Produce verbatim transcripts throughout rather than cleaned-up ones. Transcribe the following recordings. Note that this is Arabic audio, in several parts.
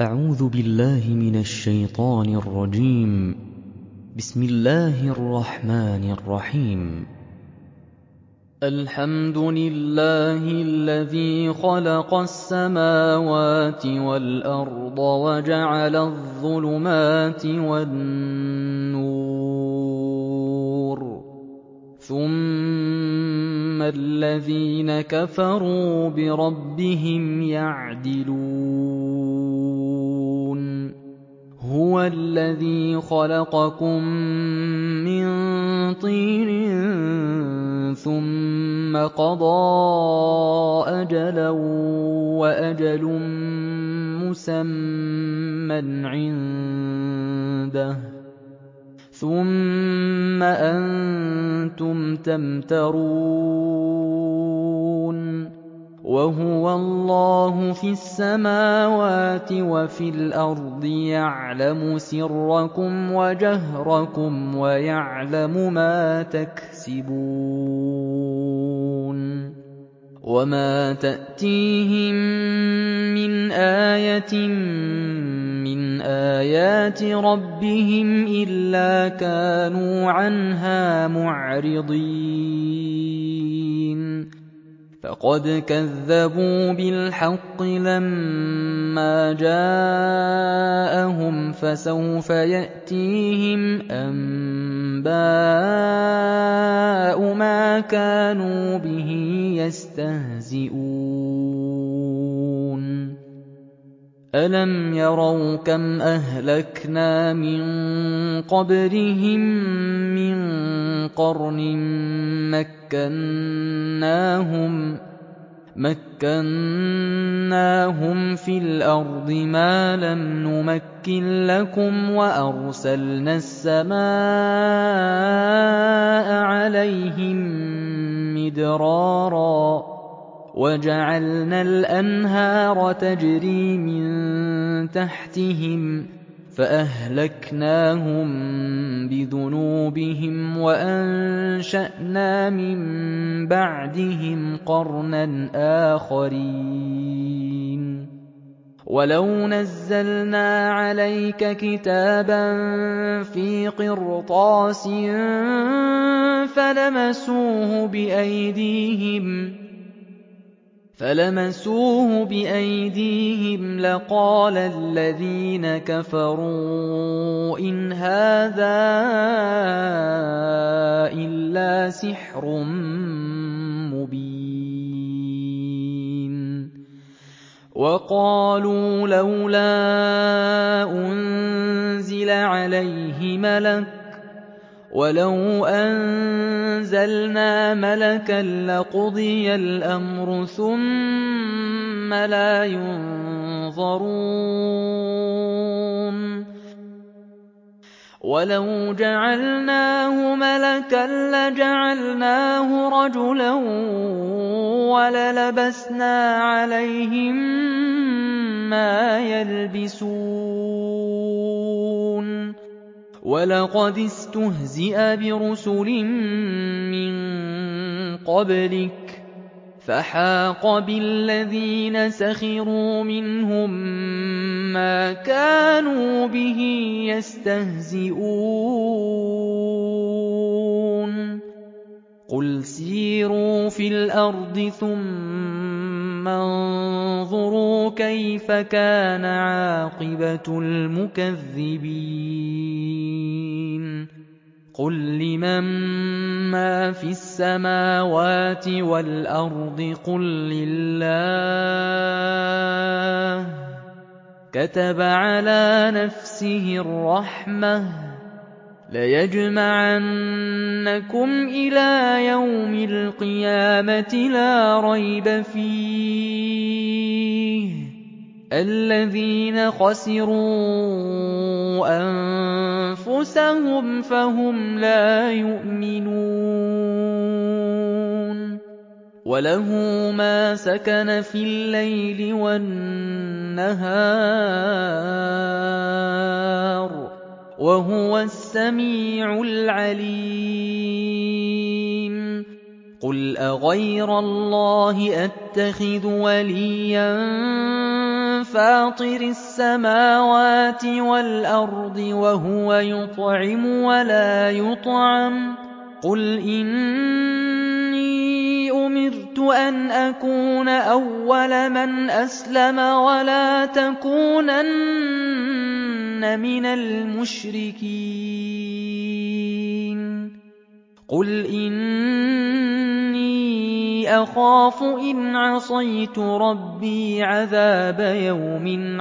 أعوذ بالله من الشيطان الرجيم. بسم الله الرحمن الرحيم. الحمد لله الذي خلق السماوات والأرض وجعل الظلمات والنور، ثم الذين كفروا بربهم يعدلون. هو الذي خلقكم من طين ثم قضى أجلا وأجل مسمى عنده، ثم أنتم تمترون. وهو الله في السماوات وفي الأرض، يعلم سركم وجهركم ويعلم ما تكسبون. وما تأتيهم من آية من آيات ربهم إلا كانوا عنها معرضين. فقد كذبوا بالحق لما جاءهم، فسوف يأتيهم أنباء ما كانوا به يستهزئون. ألم يروا كم أهلكنا من قبلهم من قرن مكناهم مكناهم في الأرض ما لم نمكن لكم، وأرسلنا السماء عليهم مدرارا، وجعلنا الأنهار تجري من تحتهم، فأهلكناهم بذنوبهم وأنشأنا من بعدهم قرنا آخرين. ولو نزلنا عليك كتابا في قرطاس فلمسوه بأيديهم فلمسوه بأيديهم لقال الذين كفروا إن هذا إلا سحر مبين. وقالوا لولا أنزل عليه ملك، ولو أنزلنا ملكا لقضي الأمر ثم لا ينظرون. ولو جعلناه ملكا لجعلناه رجلا وللبسنا عليهم ما يلبسون. وَلَقَدِ اسْتُهْزِئَ بِرُسُلٍ مِّن قَبْلِكَ فَحَاقَ بِالَّذِينَ سَخِرُوا مِنْهُم مَّا كَانُوا بِهِ يَسْتَهْزِئُونَ. قُلْ سِيرُوا فِي الْأَرْضِ ثُمَّ انظُرُوا كَيْفَ كَانَ عَاقِبَةُ الْمُكَذِّبِينَ. قُل لِّمَن مَّا فِي السَّمَاوَاتِ وَالْأَرْضِ قُل لِّلَّهِ ۚ كَتَبَ عَلَىٰ نَفْسِهِ الرَّحْمَةَ لَيَجْمَعَنَّكُمْ إِلَىٰ يَوْمِ الْقِيَامَةِ لَا رَيْبَ فِيهِ ۚ الَّذِينَ خَسِرُوا أَنفُسَهُمْ فَهُمْ لَا يُؤْمِنُونَ. وَلَهُ مَا سَكَنَ فِي اللَّيْلِ وَالنَّهَارِ، وَهُوَ السَّمِيعُ الْعَلِيمُ. قُلْ أَغَيْرَ اللَّهِ أَتَّخِذُ وَلِيًّا فَاطِرِ السَّمَاوَاتِ وَالْأَرْضِ وَهُوَ يُطْعِمُ وَلَا يُطْعَمُ ۗ قُلْ إِنِّي أُمِرْتُ أَنْ أَكُونَ أَوَّلَ مَنْ أَسْلَمَ وَلَا تَكُونَنَّ مِنَ الْمُشْرِكِينَ قُلْ إِنِّي أَخَافُ إِنْ عَصَيْتُ رَبِّي عَذَابَ يَوْمٍ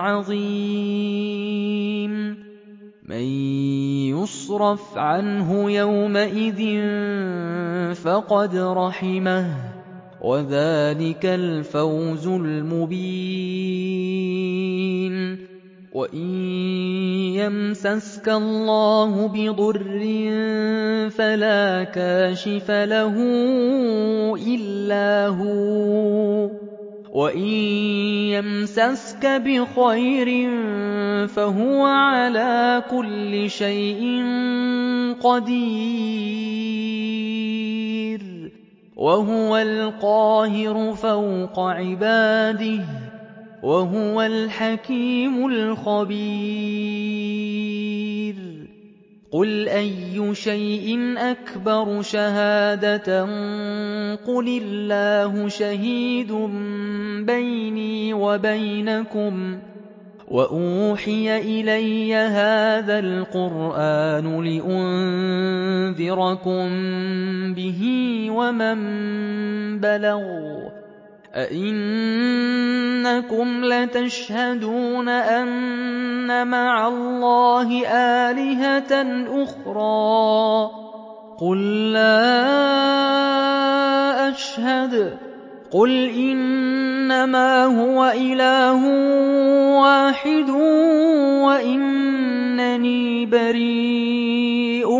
عَظِيمٍ مَّن يُصْرَفْ عَنْهُ يَوْمَئِذٍ فَقَدْ رَحِمَهُ ۚ وَذَٰلِكَ الْفَوْزُ الْمُبِينُ وَإِن يَمْسَسْكَ اللَّهُ بِضُرٍّ فَلَا كَاشِفَ لَهُ إِلَّا هُوَ، وَإِن يَمْسَسْكَ بِخَيْرٍ فَهُوَ عَلَىٰ كُلِّ شَيْءٍ قَدِيرٌ وَهُوَ الْقَاهِرُ فَوْقَ عِبَادِهِ وَهُوَ الْحَكِيمُ الْخَبِيرُ قُلْ أَيُّ شَيْءٍ أَكْبَرُ شَهَادَةً قُلِ اللَّهُ شَهِيدٌ بَيْنِي وَبَيْنَكُمْ ۚ وَأُوحِيَ إِلَيَّ هَٰذَا الْقُرْآنُ لِأُنذِرَكُم بِهِ وَمَن بَلَغَ ۚ أَئِنَّكُمْ لَتَشْهَدُونَ أَنَّ مَعَ اللَّهِ آلِهَةً أُخْرَىٰ ۚ قُل لَّا أَشْهَدُ ۚ قُلْ إِنَّمَا هُوَ إِلَٰهٌ وَاحِدٌ وَإِنَّنِي بَرِيءٌ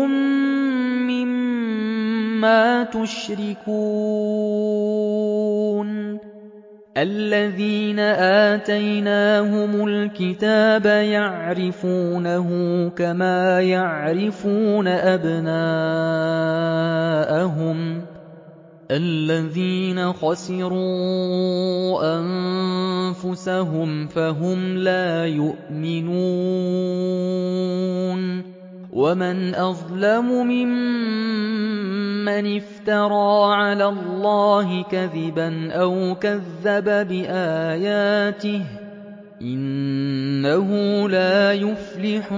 مِّمَّا تُشْرِكُونَ الَّذِينَ آتَيْنَاهُمُ الْكِتَابَ يَعْرِفُونَهُ كَمَا يَعْرِفُونَ أَبْنَاءَهُمُ ۘ الَّذِينَ خَسِرُوا أَنفُسَهُمْ فَهُمْ لَا يُؤْمِنُونَ وَمَنْ أَظْلَمُ مِمَّنِ افْتَرَىٰ عَلَى اللَّهِ كَذِبًا أَوْ كَذَّبَ بِآيَاتِهِ ۚ إِنَّهُ لَا يُفْلِحُ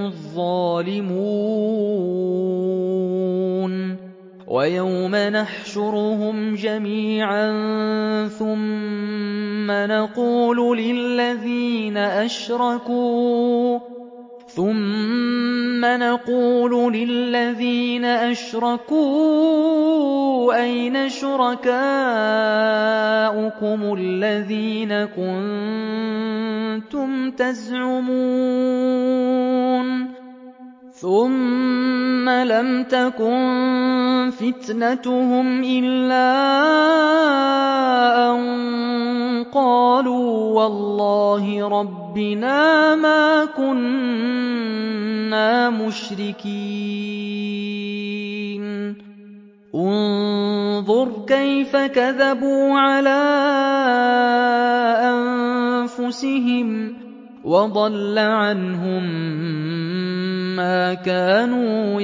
الظَّالِمُونَ وَيَوْمَ نَحْشُرُهُمْ جَمِيعًا ثُمَّ نَقُولُ لِلَّذِينَ أَشْرَكُوا ثُمَّ نَقُولُ لِلَّذِينَ أَشْرَكُوا أَيْنَ شُرَكَاؤُكُمُ الَّذِينَ كُنتُمْ تَزْعُمُونَ ثُمَّ لَمْ تَكُن فِتْنَتُهُمْ إِلَّا أَن قَالُوا وَاللَّهِ رَبِّنَا مَا كُنَّا مُشْرِكِينَ انظُرْ كَيْفَ كَذَبُوا عَلَىٰ أَنفُسِهِمْ وَضَلَّ عَنْهُم مَّا كَانُوا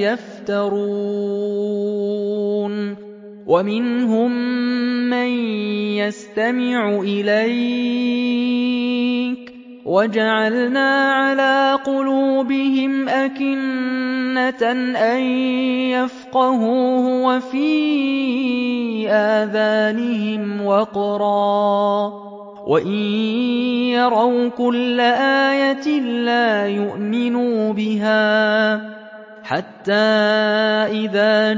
يَفْتَرُونَ وَمِنْهُم مَّن يَسْتَمِعُ إِلَيْكَ وَجَعَلْنَا عَلَىٰ قُلُوبِهِمْ أَكِنَّةً أَن يَفْقَهُوهُ وَفِي آذَانِهِمْ وَقْرًا ۚ وَإِن يَرَوْا كُلَّ آيَةٍ لَّا يُؤْمِنُوا بِهَا ۚ حَتَّىٰ إِذَا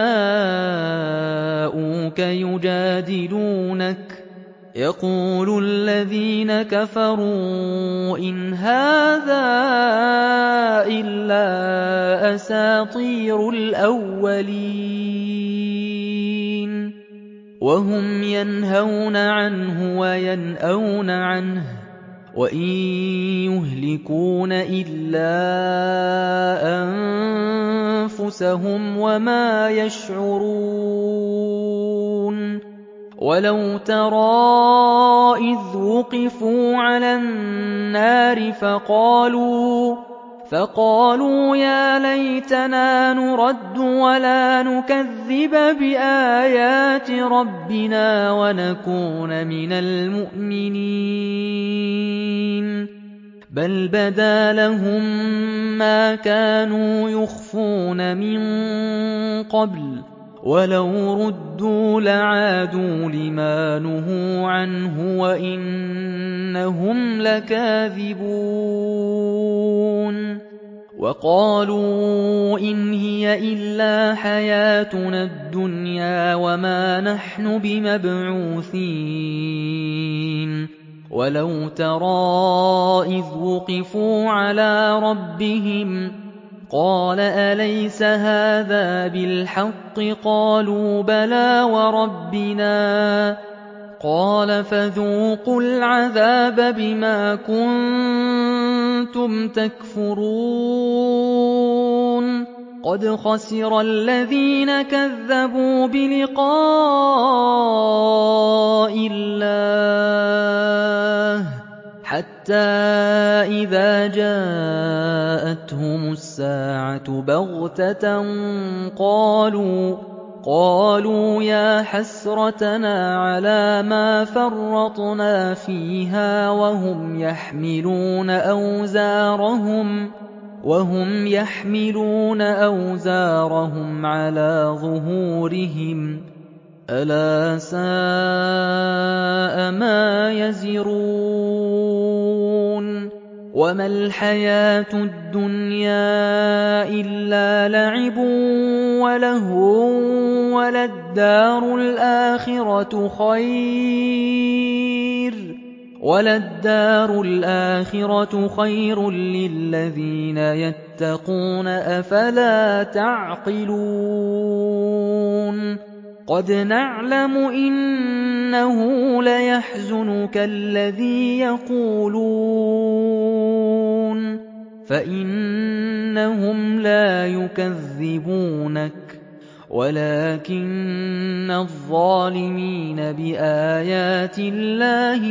جَاءُوكَ يُجَادِلُونَكَ يَقُولُ الَّذِينَ كَفَرُوا إِنْ هَٰذَا إِلَّا أَسَاطِيرُ الْأَوَّلِينَ وَهُمْ يَنْهَوْنَ عَنْهُ وَيَنْأَوْنَ عَنْهُ وَإِن يُهْلِكُونَ إِلَّا أَنفُسَهُمْ وَمَا يَشْعُرُونَ وَلَوْ تَرَىٰ إِذْ وُقِفُوا عَلَى النَّارِ فَقَالُوا فَقَالُوا يَا لَيْتَنَا نُرَدُّ وَلَا نُكَذِّبَ بِآيَاتِ رَبِّنَا وَنَكُونَ مِنَ الْمُؤْمِنِينَ بَلْ بَدَا لَهُم مَّا كَانُوا يُخْفُونَ مِن قَبْلُ وَلَوْ رُدُّوا لَعَادُوا لِمَا نُهُوا عَنْهُ وَإِنَّهُمْ لَكَاذِبُونَ وَقَالُوا إِنْ هِيَ إِلَّا حَيَاتُنَا الدُّنْيَا وَمَا نَحْنُ بِمَبْعُوثِينَ وَلَوْ تَرَىٰ إِذْ وُقِفُوا عَلَىٰ رَبِّهِمْ قَالَ أَلَيْسَ هَٰذَا بِالْحَقِّ قَالُوا بَلَىٰ وَرَبِّنَا قَالَ فَذُوقُوا الْعَذَابَ بِمَا كُنتُمْ تَكْفُرُونَ قَدْ خَسِرَ الَّذِينَ كَذَّبُوا بِلِقَاءِ اللَّهِ حَتَّىٰ إِذَا جَاءَتْهُمُ السَّاعَةُ بَغْتَةً قَالُوا قَالُوا يَا حَسْرَتَنَا عَلَىٰ مَا فَرَّطْنَا فِيهَا وَهُمْ يَحْمِلُونَ أَوْزَارَهُمْ وَهُمْ يَحْمِلُونَ أَوْزَارَهُمْ عَلَىٰ ظُهُورِهِمْ أَلَا سَاءَ مَا يَزِرُونَ وَمَا الْحَيَاةُ الدُّنْيَا إِلَّا لَعِبٌ وَلَهْوٌ وَلَلدَّارُ الْآخِرَةُ خَيْرٌ وَلَلدَّارُ الْآخِرَةُ خَيْرٌ لِّلَّذِينَ يَتَّقُونَ أَفَلَا تَعْقِلُونَ قَدْ نَعْلَمُ إِنَّهُ لَيَحْزُنُكَ الَّذِي يَقُولُونَ فَإِنَّهُمْ لَا يُكَذِّبُونَكَ وَلَٰكِنَّ الظَّالِمِينَ بِآيَاتِ اللَّهِ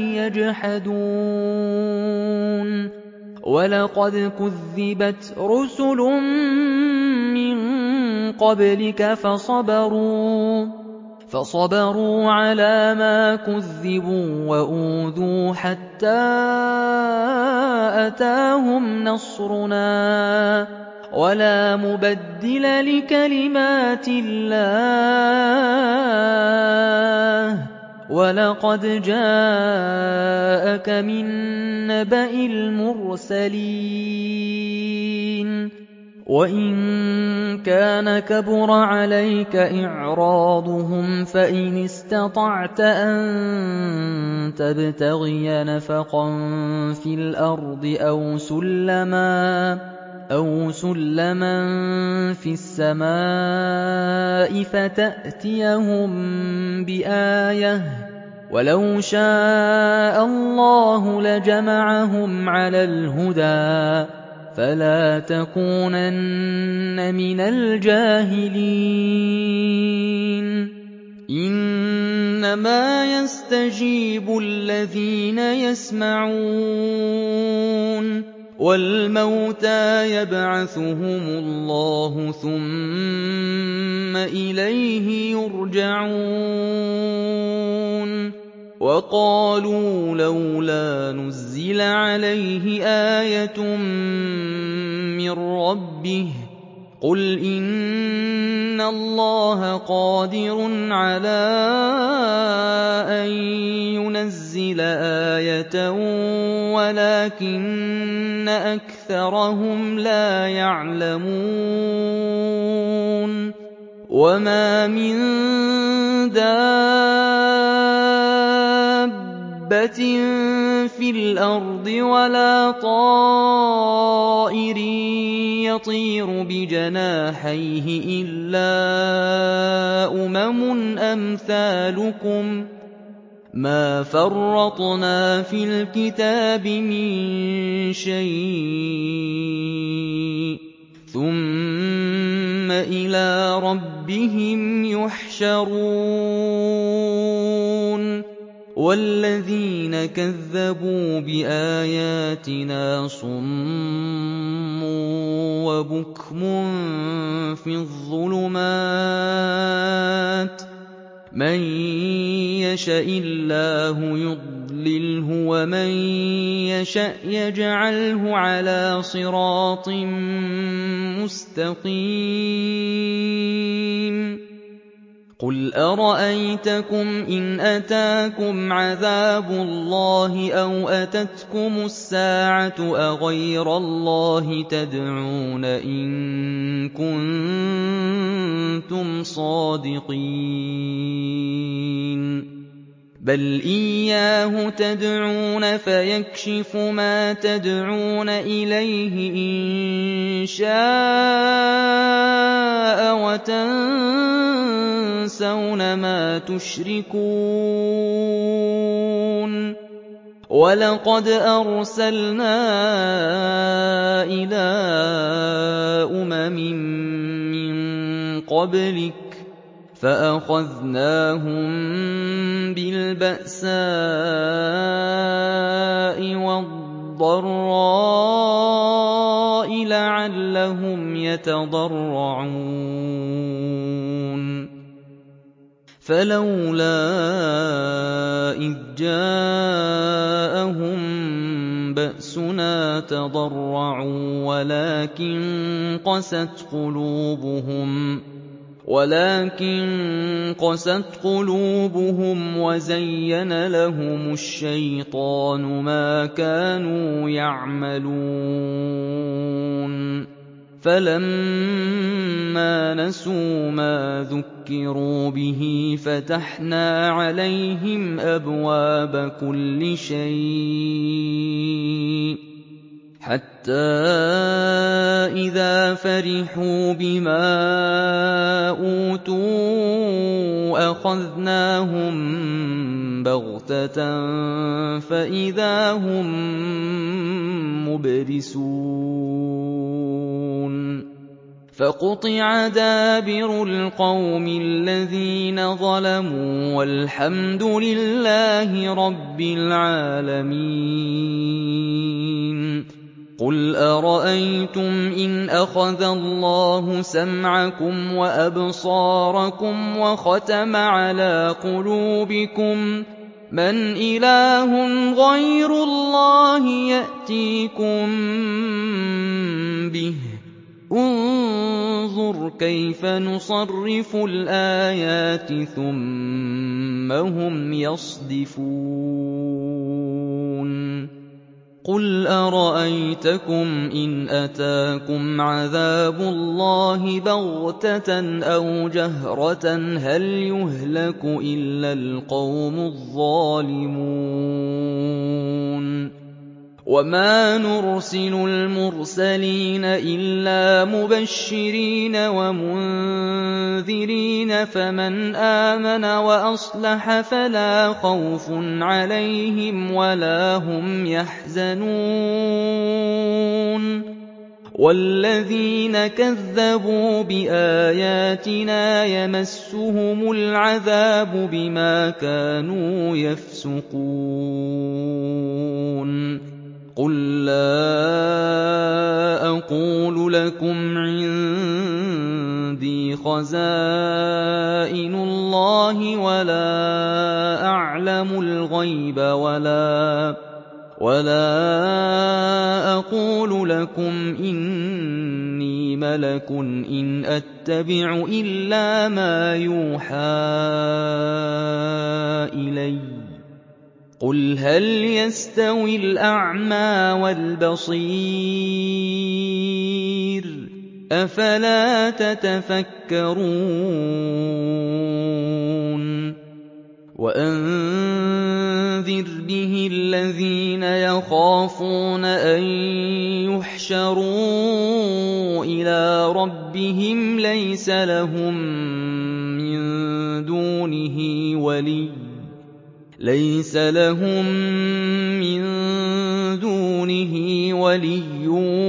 يَجْحَدُونَ وَلَقَدْ كُذِّبَتْ رُسُلٌ مِّن قَبْلِكَ فَصَبَرُوا فَصَبَرُوا عَلَىٰ مَا كُذِّبُوا وَأُوذُوا حَتَّىٰ أَتَاهُمْ نَصْرُنَا وَلَا مُبَدِّلَ لِكَلِمَاتِ اللَّهِ وَلَقَدْ جَاءَكَ مِن نَّبَإِ الْمُرْسَلِينَ وَإِن كَانَ كَبُرَ عَلَيْكَ إِعْرَاضُهُمْ فَإِنِ اسْتَطَعْتَ أَن تَبْتَغِيَ نَفَقًا فِي الْأَرْضِ أَوْ سُلَّمًا أَوْ سُلَّمًا فِي السَّمَاءِ فَتَأْتِيَهُم بِآيَةٍ ۚ وَلَوْ شَاءَ اللَّهُ لَجَمَعَهُمْ عَلَى الْهُدَىٰ فَلَا تَكُونَنَّ مِنَ الْجَاهِلِينَ إِنَّمَا يَسْتَجِيبُ الَّذِينَ يَسْمَعُونَ وَالْمَوْتَىٰ يَبْعَثُهُمُ اللَّهُ ثُمَّ إِلَيْهِ يُرْجَعُونَ وَقَالُوا لَوْلَا نُزِّلَ عَلَيْهِ آيَةٌ مِّن رَّبِّهِ ۖ قُلْ إِنَّ اللَّهَ قَادِرٌ عَلَىٰ أَن يُنَزِّلَ آيَةً وَلَٰكِنَّ أَكْثَرَهُمْ لَا يَعْلَمُونَ وَمَا مِن دَابَّةٍ فِي الْأَرْضِ وَلَا طَائِرٍ يَطِيرُ بِجَنَاحَيْهِ إِلَّا أُمَمٌ أَمْثَالُكُم ۚ مَّا فَرَّطْنَا فِي الْكِتَابِ مِن شَيْءٍ ۚ ثُمَّ إِلَىٰ رَبِّهِمْ يُحْشَرُونَ وَالَّذِينَ كَذَّبُوا بِآيَاتِنَا صُمٌّ وَبُكْمٌ فِي الظُّلُمَاتِ ۗ مَن يَشَإِ اللَّهُ يُضْلِلْهُ وَمَن يَشَأْ يَجْعَلْهُ عَلَىٰ صِرَاطٍ مُّسْتَقِيمٍ قُلْ أَرَأَيْتَكُمْ إِنْ أَتَاكُمْ عَذَابُ اللَّهِ أَوْ أَتَتْكُمُ السَّاعَةُ أَغَيْرَ اللَّهِ تَدْعُونَ إِن كُنتُمْ صَادِقِينَ بَلْ إِيَّاهُ تَدْعُونَ فَيَكْشِفُ مَا تَدْعُونَ إِلَيْهِ إِن شَاءَ وَتَنسَوْنَ مَا تُشْرِكُونَ وَلَقَدْ أَرْسَلْنَا إِلَىٰ أُمَمٍ مِّن قَبْلِكَ فَأَخَذْنَاهُم بِالْبَأْسَاءِ وَالضَّرَّاءِ لَعَلَّهُمْ يَتَضَرَّعُونَ فَلَوْلَا إِذْ جَاءَهُم بَأْسُنَا تَضَرَّعُوا وَلَٰكِن قَسَتْ قُلُوبُهُمْ وَلَٰكِن قَسَتْ قُلُوبُهُمْ وَزَيَّنَ لَهُمُ الشَّيْطَانُ مَا كَانُوا يَعْمَلُونَ فَلَمَّا نَسُوا مَا ذُكِّرُوا بِهِ فَتَحْنَا عَلَيْهِمْ أَبْوَابَ كُلِّ شَيْءٍ حَتَّىٰ إِذَا فَرِحُوا بِمَا أُوتُوا أَخَذْنَاهُم بَغْتَةً فَإِذَا هُم مُّبْلِسُونَ فَقُطِعَ دَابِرُ الْقَوْمِ الَّذِينَ ظَلَمُوا وَالْحَمْدُ لِلَّهِ رَبِّ الْعَالَمِينَ قُلْ أَرَأَيْتُمْ إِنْ أَخَذَ اللَّهُ سَمْعَكُمْ وَأَبْصَارَكُمْ وَخَتَمَ عَلَىٰ قُلُوبِكُم مَّنْ إِلَٰهٌ غَيْرُ اللَّهِ يَأْتِيكُم بِهِ ۗ انظُرْ كَيْفَ نُصَرِّفُ الْآيَاتِ ثُمَّ هُمْ يَصْدِفُونَ قُلْ أَرَأَيْتَكُمْ إِنْ أَتَاكُمْ عَذَابُ اللَّهِ بَغْتَةً أَوْ جَهْرَةً هَلْ يُهْلَكُ إِلَّا الْقَوْمُ الظَّالِمُونَ وَمَا نُرْسِلُ الْمُرْسَلِينَ إِلَّا مُبَشِّرِينَ وَمُنذِرِينَ فَمَنْ آمَنَ وَأَصْلَحَ فَلَا خَوْفٌ عَلَيْهِمْ وَلَا هُمْ يَحْزَنُونَ وَالَّذِينَ كَذَّبُوا بِآيَاتِنَا يَمَسُّهُمُ الْعَذَابُ بِمَا كَانُوا يَفْسُقُونَ قُل لَّا أَقُولُ لَكُمْ عِندِي خَزَائِنُ اللَّهِ وَلَا أَعْلَمُ الْغَيْبَ وَلَا وَلَا أَقُولُ لَكُمْ إِنِّي مَلَكٌ إِنْ أَتَّبِعُ إِلَّا مَا يُوحَىٰ إِلَيَّ ۚ قُلْ هَلْ يَسْتَوِي الْأَعْمَىٰ وَالْبَصِيرُ ۚ أَفَلَا تَتَفَكَّرُونَ وَأَنذِرْ بِهِ الَّذِينَ يَخَافُونَ أَن يُحْشَرُوا إِلَىٰ رَبِّهِمْ لَيْسَ لَهُم مِّن دُونِهِ وَلِيٌّ لَيْسَ لَهُم مِّن دُونِهِ وَلِيٌّ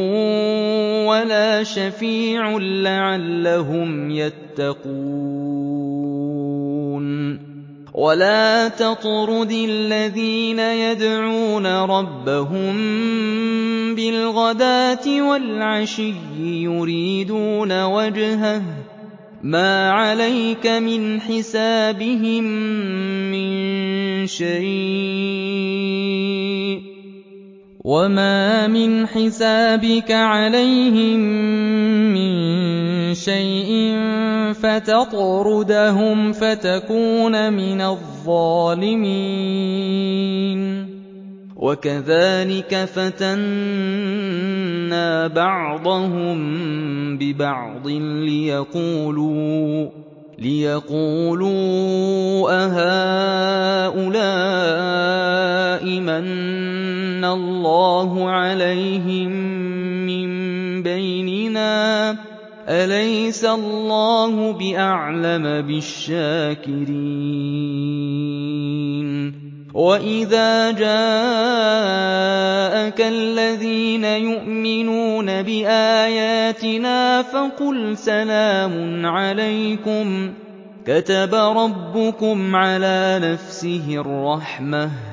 وَلَا شَفِيعٌ لَّعَلَّهُمْ يَتَّقُونَ وَلَا تَطْرُدِ الَّذِينَ يَدْعُونَ رَبَّهُم بِالْغَدَاةِ وَالْعَشِيِّ يُرِيدُونَ وَجْهَهُ ۖ مَا عَلَيْكَ مِنْ حِسَابِهِم مِّن شَيْءٍ وَمَا مِنْ حِسَابِكَ عَلَيْهِم مِّن شَيْءٍ فَتَطْرُدَهُمْ فَتَكُونَ مِنَ الظَّالِمِينَ وَكَذَٰلِكَ فَتَنَّا بَعْضَهُم بِبَعْضٍ لِّيَقُولُوا لِيَقُولُوا أَهَٰؤُلَاءِ مَنَّ اللَّهُ عَلَيْهِم مِّن بَيْنِنَا ۗ أَلَيْسَ اللَّهُ بِأَعْلَمَ بِالشَّاكِرِينَ وَإِذَا جَاءَكَ الَّذِينَ يُؤْمِنُونَ بِآيَاتِنَا فَقُلْ سَلَامٌ عَلَيْكُمْ ۖ كَتَبَ رَبُّكُمْ عَلَىٰ نَفْسِهِ الرَّحْمَةَ ۖ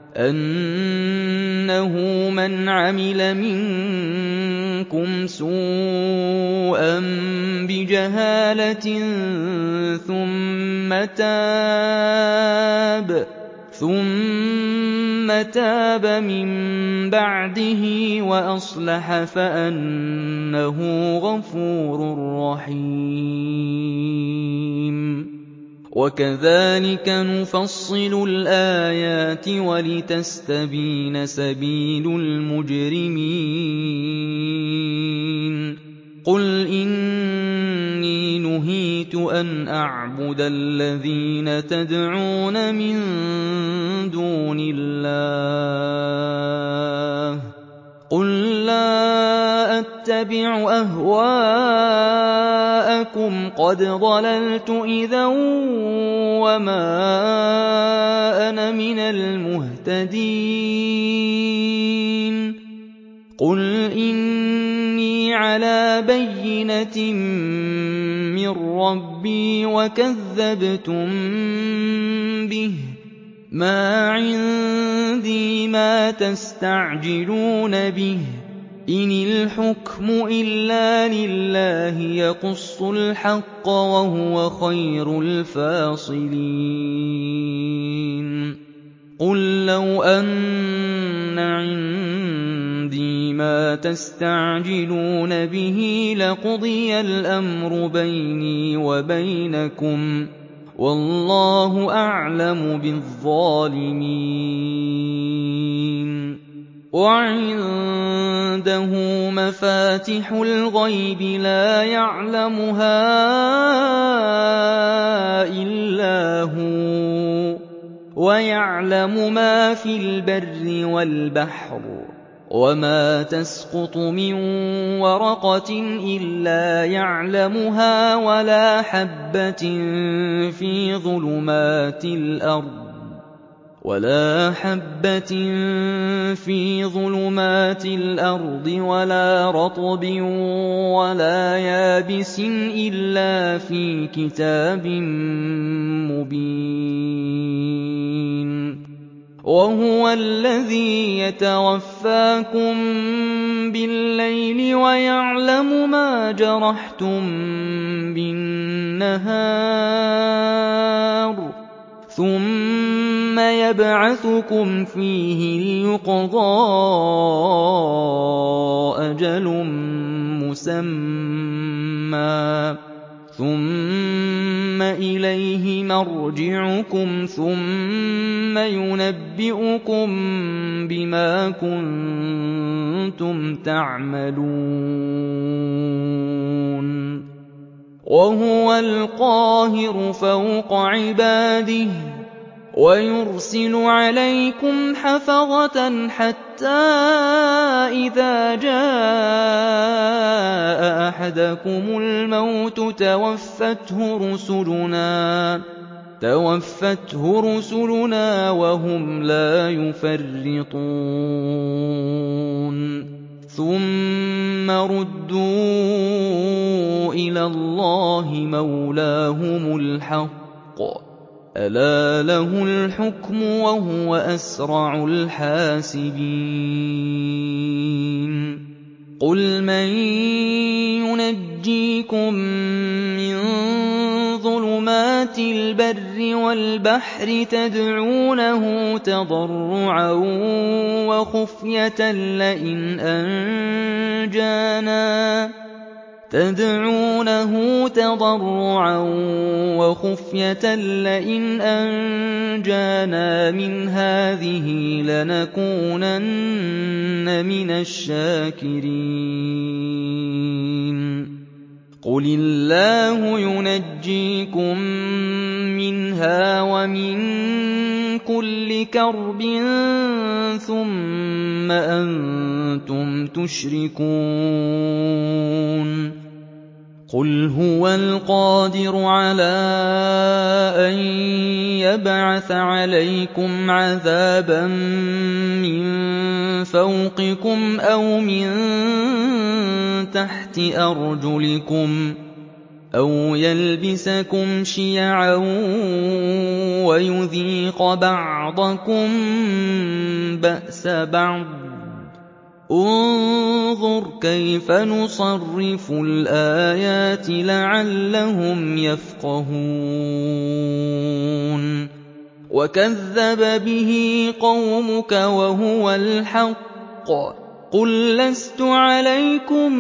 أَنَّهُ مَنْ عَمِلَ مِنكُمْ سُوءًا بِجَهَالَةٍ ثُمَّ تَابَ ثُمَّ تَابَ مِن بَعْدِهِ وَأَصْلَحَ فَأَنَّهُ غَفُورٌ رَّحِيمٌ وَكَذَٰلِكَ نُفَصِّلُ الْآيَاتِ وَلِتَسْتَبِينَ سَبِيلُ الْمُجْرِمِينَ قُلْ إِنِّي نُهِيتُ أَنْ أَعْبُدَ الَّذِينَ تَدْعُونَ مِن دُونِ اللَّهِ قُل لَّا أَتَّبِعُ أَهْوَاءَكُمْ قَدْ ضَلَلْتُ إِذًا وَمَا أَنَا مِنَ الْمُهْتَدِينَ قُلْ إِنِّي عَلَىٰ بَيِّنَةٍ مِّن رَّبِّي وَكَذَّبْتُم بِهِ ۚ مَا عِندِي مَا تَسْتَعْجِلُونَ بِهِ ۚ إِنِ الْحُكْمُ إِلَّا لِلَّهِ يَقُصُّ الْحَقَّ ۖ وَهُوَ خَيْرُ الْفَاصِلِينَ قُل لَّوْ أَنَّ عِندِي مَا تَسْتَعْجِلُونَ بِهِ لَقُضِيَ الْأَمْرُ بَيْنِي وَبَيْنَكُمْ ۗ وَاللَّهُ أَعْلَمُ بِالظَّالِمِينَ وَعِندَهُ مَفَاتِحُ الْغَيْبِ لَا يَعْلَمُهَا إِلَّا هُوَ ۚ وَيَعْلَمُ مَا فِي الْبَرِّ وَالْبَحْرِ ۚ وَمَا تَسْقُطُ مِن وَرَقَةٍ إِلَّا يَعْلَمُهَا وَلَا حَبَّةٍ فِي ظُلُمَاتِ الْأَرْضِ وَلَا حَبَّةٍ فِي ظُلُمَاتِ الْأَرْضِ وَلَا رَطْبٍ وَلَا يَابِسٍ إِلَّا فِي كِتَابٍ مُّبِينٍ وَهُوَ الَّذِي يَتَوَفَّاكُم بِاللَّيْلِ وَيَعْلَمُ مَا جَرَحْتُم بِالنَّهَارِ ۚ ثُمَّ يَبْعَثُكُمْ فِيهِ لِيُقْضَىٰ أَجَلٌ مُّسَمًّى ۖ ثُمَّ إِلَيْهِ مَرْجِعُكُمْ ثُمَّ يُنَبِّئُكُم بِمَا كُنتُمْ تَعْمَلُونَ وَهُوَ الْقَاهِرُ فَوْقَ عِبَادِهِ وَيُرْسِلُ عَلَيْكُمْ حَفَظَةً حَتَّىٰ إِذَا جَاءَ أَحَدَكُمُ الْمَوْتُ تَوَفَّتْهُ رُسُلُنَا وَهُمْ لَا يُفَرِّطُونَ ثُمَّ رُدُّوا إِلَى اللَّهِ مَوْلَاهُمُ الْحَقِّ أَلَا لَهُ الْحُكْمُ وَهُوَ أَسْرَعُ الْحَاسِبِينَ قُلْ مَن يُنَجِّيكُم مِّن ظُلُمَاتِ الْبَرِّ وَالْبَحْرِ تَدْعُونَهُ تَضَرُّعًا وَخُفْيَةً لَّئِنْ أَنجَانَا تَدْعُونَهُ تَضَرُّعًا وَخُفْيَةً لَّئِنْ أَنجَانَا مِنْ هَٰذِهِ لَنَكُونَنَّ مِنَ الشَّاكِرِينَ قُلِ اللَّهُ يُنَجِّيكُم مِّنْهَا وَمِن كُلِّ كَرْبٍ ثُمَّ أَنتُمْ تُشْرِكُونَ قُلْ هُوَ الْقَادِرُ عَلَىٰ أَن يَبْعَثَ عَلَيْكُمْ عَذَابًا مِّن فَوْقِكُمْ أَوْ مِن تَحْتِ أَرْجُلِكُمْ أَوْ يَلْبِسَكُمْ شِيَعًا وَيُذِيقَ بَعْضَكُم بَأْسَ بَعْضٍ ۗ انظُرْ كَيْفَ نُصَرِّفُ الْآيَاتِ لَعَلَّهُمْ يَفْقَهُونَ وَكَذَّبَ بِهِ قَوْمُكَ وَهُوَ الْحَقُّ ۚ قُل لَّسْتُ عَلَيْكُم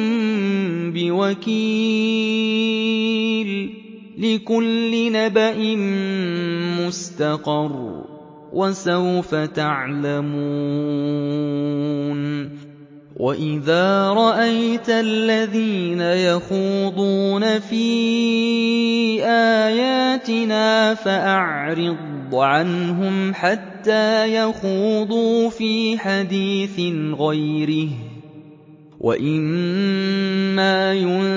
بِوَكِيلٍ لِّكُلِّ نَبَإٍ مُّسْتَقَرٌّ وَسَوْفَ تَعْلَمُونَ وَإِذَا رَأَيْتَ الَّذِينَ يَخُوضُونَ فِي آيَاتِنَا فَأَعْرِضْ عَنْهُمْ حَتَّىٰ يَخُوضُوا فِي حَدِيثٍ غَيْرِهِ ۚ وَإِمَّا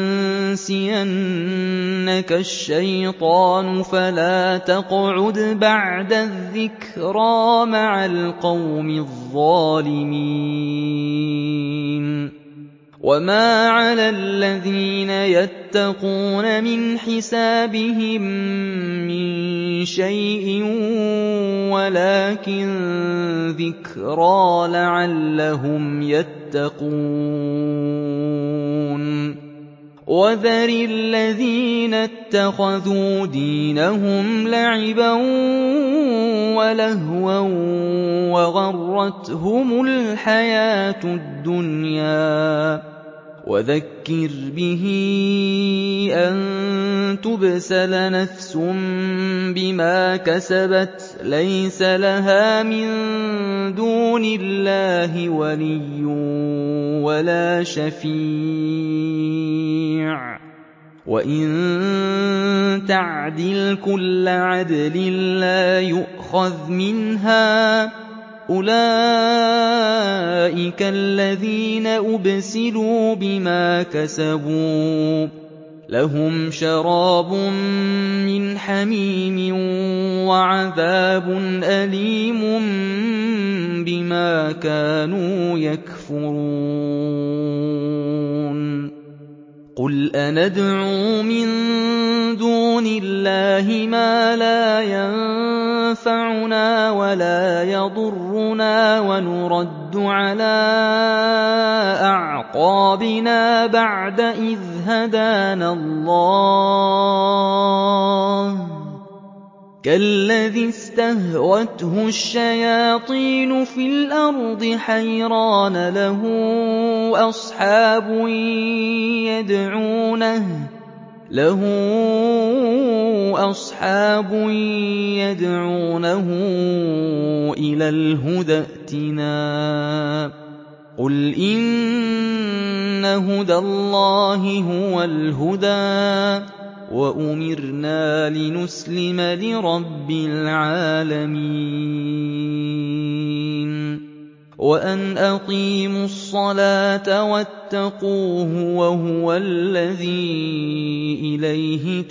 يُنسِيَنَّكَ الشَّيْطَانُ فَلَا تَقْعُدْ بَعْدَ الذِّكْرَىٰ مَعَ الْقَوْمِ الظَّالِمِينَ وَمَا عَلَى الَّذِينَ يَتَّقُونَ مِنْ حِسَابِهِم مِّن شَيْءٍ وَلَٰكِن ذِكْرَىٰ لَعَلَّهُمْ يَتَّقُونَ وَذَرِ الَّذِينَ اتَّخَذُوا دِينَهُمْ لَعِبًا وَلَهْوًا وَغَرَّتْهُمُ الْحَيَاةُ الدُّنْيَا وَذَكِّرْ بِهِ أَن تُبْسَلَ نَفْسٌ بِمَا كَسَبَتْ لَيْسَ لَهَا مِن دُونِ اللَّهِ وَلِيٌّ وَلَا شَفِيعٌ ۚ وَإِن تَعْدِلْ كُلَّ عَدْلٍ لَّا يُؤْخَذْ مِنْهَا ۗ أُولَٰئِكَ الَّذِينَ أُبْسِلُوا بِمَا كَسَبُوا ۖ لَهُمْ شَرَابٌ مِّنْ حَمِيمٍ وَعَذَابٌ أَلِيمٌ بِمَا كَانُوا يَكْفُرُونَ قُلْ أَنَدْعُو مِن دُونِ اللَّهِ مَا لَا يَنفَعُنَا وَلَا يَضُرُّنَا وَنُرَدُّ عَلَىٰ أَعْقَابِنَا بَعْدَ إِذْ هَدَانَا اللَّهُ ۖ كَالَّذِي اسْتَهْوَتْهُ الشَّيَاطِينُ فِي الْأَرْضِ حَيْرَانَ لَهُ أَصْحَابٌ يَدْعُونَهُ لَهُ أَصْحَابٌ يَدْعُونَهُ إِلَى الْهُدَى ائْتِنَا ۗ قُلْ إِنَّ هُدَى اللَّهِ هُوَ الْهُدَىٰ ۖ وَأُمِرْنَا لِنُسْلِمَ لِرَبِّ الْعَالَمِينَ وَأَنْ أَقِيمُوا الصَّلَاةَ وَاتَّقُوهُ وَهُوَ الَّذِي إِلَيْهِ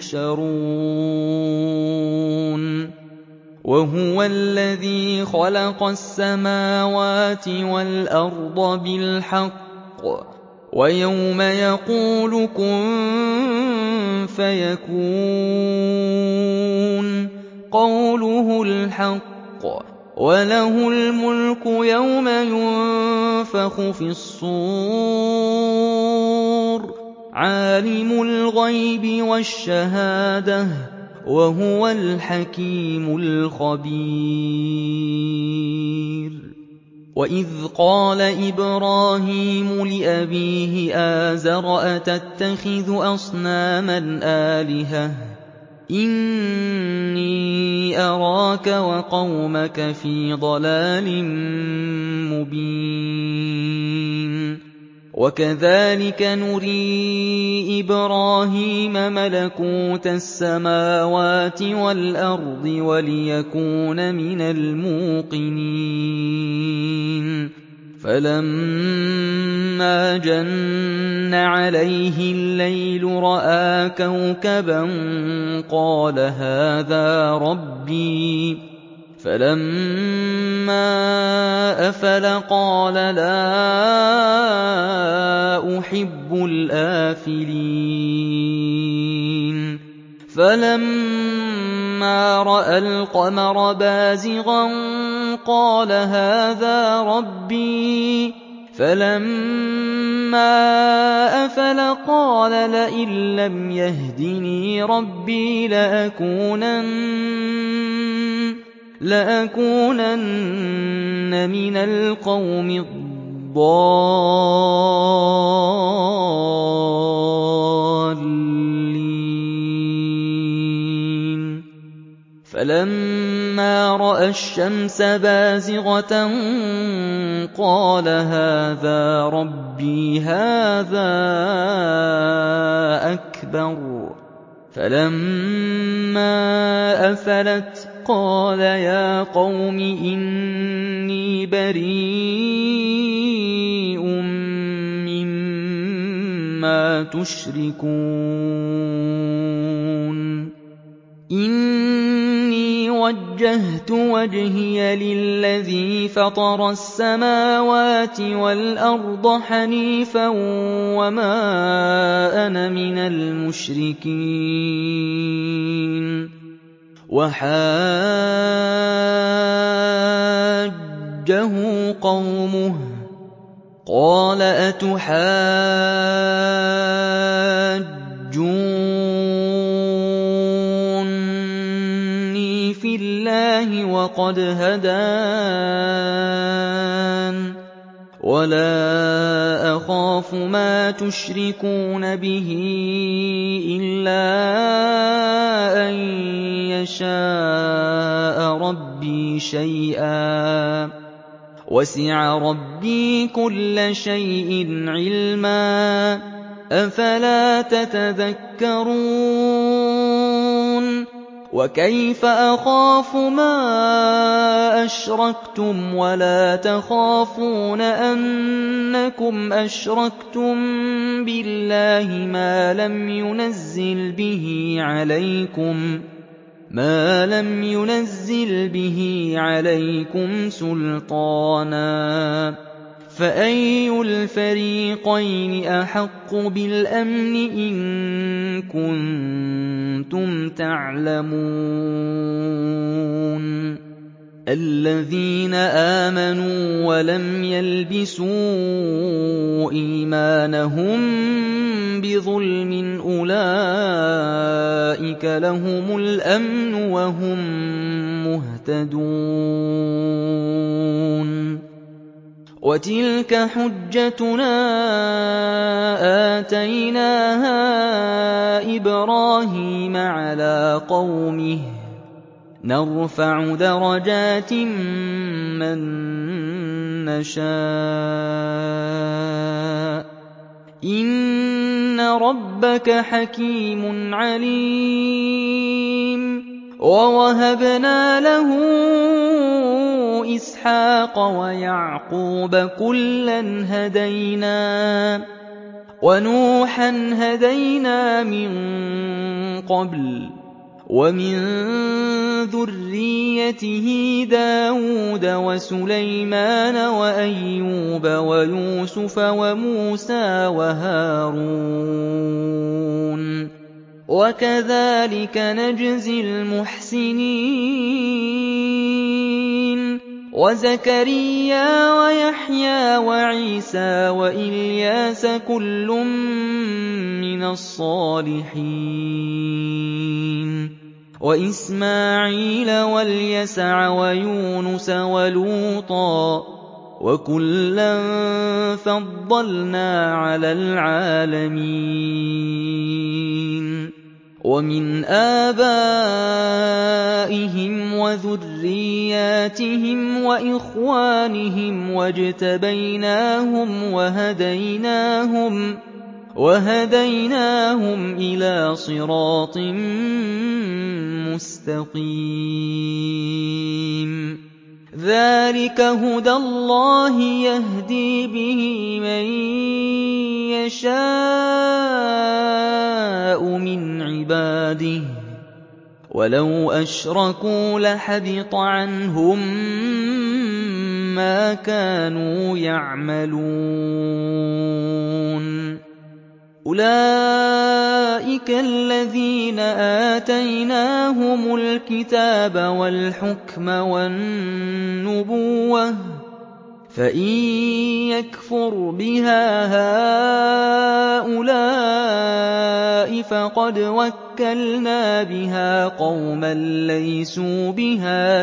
تُحْشَرُونَ وَهُوَ الَّذِي خَلَقَ السَّمَاوَاتِ وَالْأَرْضَ بِالْحَقِّ ۖ وَيَوْمَ يَقُولُ كُن فَيَكُونُ قَوْلُهُ الْحَقُّ ۚ وَلَهُ الْمُلْكُ يَوْمَ يُنفَخُ فِي الصُّورِ ۚ عَالِمُ الْغَيْبِ وَالشَّهَادَةِ ۚ وَهُوَ الْحَكِيمُ الْخَبِيرُ. وَإِذْ قَالَ إِبْرَاهِيمُ لِأَبِيهِ آزَرَ أَتَتَّخِذُ أَصْنَامًا آلِهَةً ۖ إِنِّي أَرَاكَ وَقَوْمَكَ فِي ضَلَالٍ مُّبِينٍ. وَكَذَٰلِكَ نُرِي إِبْرَاهِيمَ مَلَكُوتَ السَّمَاوَاتِ وَالْأَرْضِ وَلِيَكُونَ مِنَ الْمُوقِنِينَ. فَلَمَّا جَنَّ عَلَيْهِ اللَّيْلُ رَأَىٰ كَوْكَبًا قَالَ هَٰذَا رَبِّي. فَلَمَّا أَفَلَ قَالَ لَا أُحِبُّ الْآفِلِينَ. فَلَمَّا رَأَى الْقَمَرَ بَازِغًا قَالَ هَٰذَا رَبِّي. فَلَمَّا أَفَلَ قَالَ لَئِن لَّمْ يَهْدِنِي رَبِّي لَأَكُونَنَّ مِنَ الْقَوْمِ الضَّالِّينَ. فَلَمَّا رَأَى الشَّمْسَ بَازِغَةً قَالَ هَٰذَا رَبِّي هَٰذَا أَكْبَرُ. فَلَمَّا أَفَلَتْ قَالَ يَا قَوْمِ إِنِّي بَرِيءٌ مِّمَّا تُشْرِكُونَ. إِنِّي وَجَّهْتُ وَجْهِيَ لِلَّذِي فَطَرَ السَّمَاوَاتِ وَالْأَرْضَ حَنِيفًا وَمَا أَنَا مِنَ الْمُشْرِكِينَ. وَحَاجَّهُ قَوْمُهُ قَالَ أَتُحَاجُّونِّي فِي اللَّهِ وَقَدْ هَدَانِ ۚ وَلَا أَخَافُ مَا تُشْرِكُونَ بِهِ إِلَّا أَن يَشَاءَ رَبِّي شَيْئًا ۗ وَسِعَ رَبِّي كُلَّ شَيْءٍ عِلْمًا ۗ أَفَلَا تَتَذَكَّرُونَ. وَكَيْفَ أَخَافُ مَا أَشْرَكْتُمْ وَلَا تَخَافُونَ أَنَّكُمْ أَشْرَكْتُم بِاللَّهِ مَا لَمْ يُنَزِّلْ بِهِ عَلَيْكُمْ مَا لَمْ يُنَزِّلْ بِهِ عَلَيْكُمْ سُلْطَانًا ۚ فَأَيُّ الْفَرِيقَيْنِ أَحَقُّ بِالْأَمْنِ إِن كُنتُمْ تَعْلَمُونَ. الَّذِينَ آمَنُوا وَلَمْ يَلْبِسُوا إِيمَانَهُم بِظُلْمٍ أُولَٰئِكَ لَهُمُ الْأَمْنُ وَهُم مُّهْتَدُونَ. وَتِلْكَ حُجَّتُنَا آتَيْنَاهَا إِبْرَاهِيمَ عَلَىٰ قَوْمِهِ ۚ نَرْفَعُ دَرَجَاتٍ مَّن نَّشَاءُ ۗ إِنَّ رَبَّكَ حَكِيمٌ عَلِيمٌ. وَوَهَبْنَا لَهُ إِسْحَاقَ وَيَعْقُوبَ ۚ كُلًّا هَدَيْنَا ۚ وَنُوحًا هَدَيْنَا مِن قَبْلُ ۖ وَمِن ذُرِّيَّتِهِ دَاوُودَ وَسُلَيْمَانَ وَأَيُّوبَ وَيُوسُفَ وَمُوسَىٰ وَهَارُونَ. وَكَذَٰلِكَ نَجْزِي الْمُحْسِنِينَ وَزَكَرِيَّا وَيَحْيَىٰ وَعِيسَىٰ وَإِلْيَاسَ كُلٌّ مِّنَ الصَّالِحِينَ وَإِسْمَاعِيلَ وَالْيَسَعَ وَيُونُسَ وَلُوطًا وَكُلًّا فَضَّلْنَا عَلَى الْعَالَمِينَ وَمِنْ آبَائِهِمْ وَذُرِّيَّاتِهِمْ وَإِخْوَانِهِمْ وَاجْتَبَيْنَاهُمْ وَهَدَيْنَاهُمْ وَهَدَيْنَاهُمْ إِلَىٰ صِرَاطٍ مُّسْتَقِيمٍ ذَٰلِكَ هُدَى اللَّهِ يَهْدِي بِهِ مَن يَشَاءُ مِنْ عِبَادِهِ ۚ وَلَوْ أَشْرَكُوا لَحَبِطَ عَنْهُم مَّا كَانُوا يَعْمَلُونَ أُولَٰئِكَ الَّذِينَ آتَيْنَاهُمُ الْكِتَابَ وَالْحُكْمَ وَالنُّبُوَّةَ ۚ فَإِن يَكْفُرْ بِهَا هَٰؤُلَاءِ فَقَدْ وَكَّلْنَا بِهَا قَوْمًا لَّيْسُوا بِهَا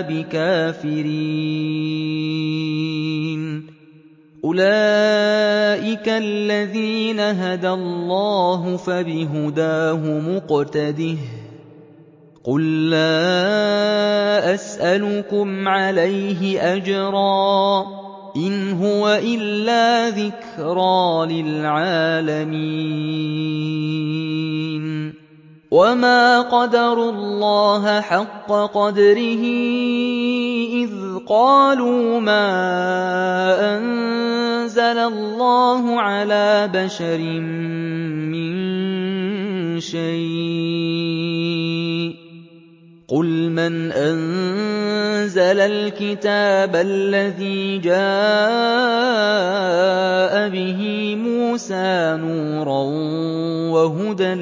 بِكَافِرِينَ أُولَٰئِكَ الَّذِينَ هَدَى اللَّهُ فَبِهُدَاهُ مُقْتَدِهْ ۗ قُل لَّا أَسْأَلُكُمْ عَلَيْهِ أَجْرًا ۖ إِنْ هُوَ إِلَّا ذِكْرَىٰ لِلْعَالَمِينَ وَمَا قَدَرُوا اللَّهَ حَقَّ قَدْرِهِ إِذْ قَالُوا مَا أَنزَلَ اللَّهُ عَلَىٰ بَشَرٍ مِّن شَيْءٍ ۗ قُلْ مَنْ أَنزَلَ الْكِتَابَ الَّذِي جَاءَ بِهِ مُوسَىٰ نُورًا وَهُدًى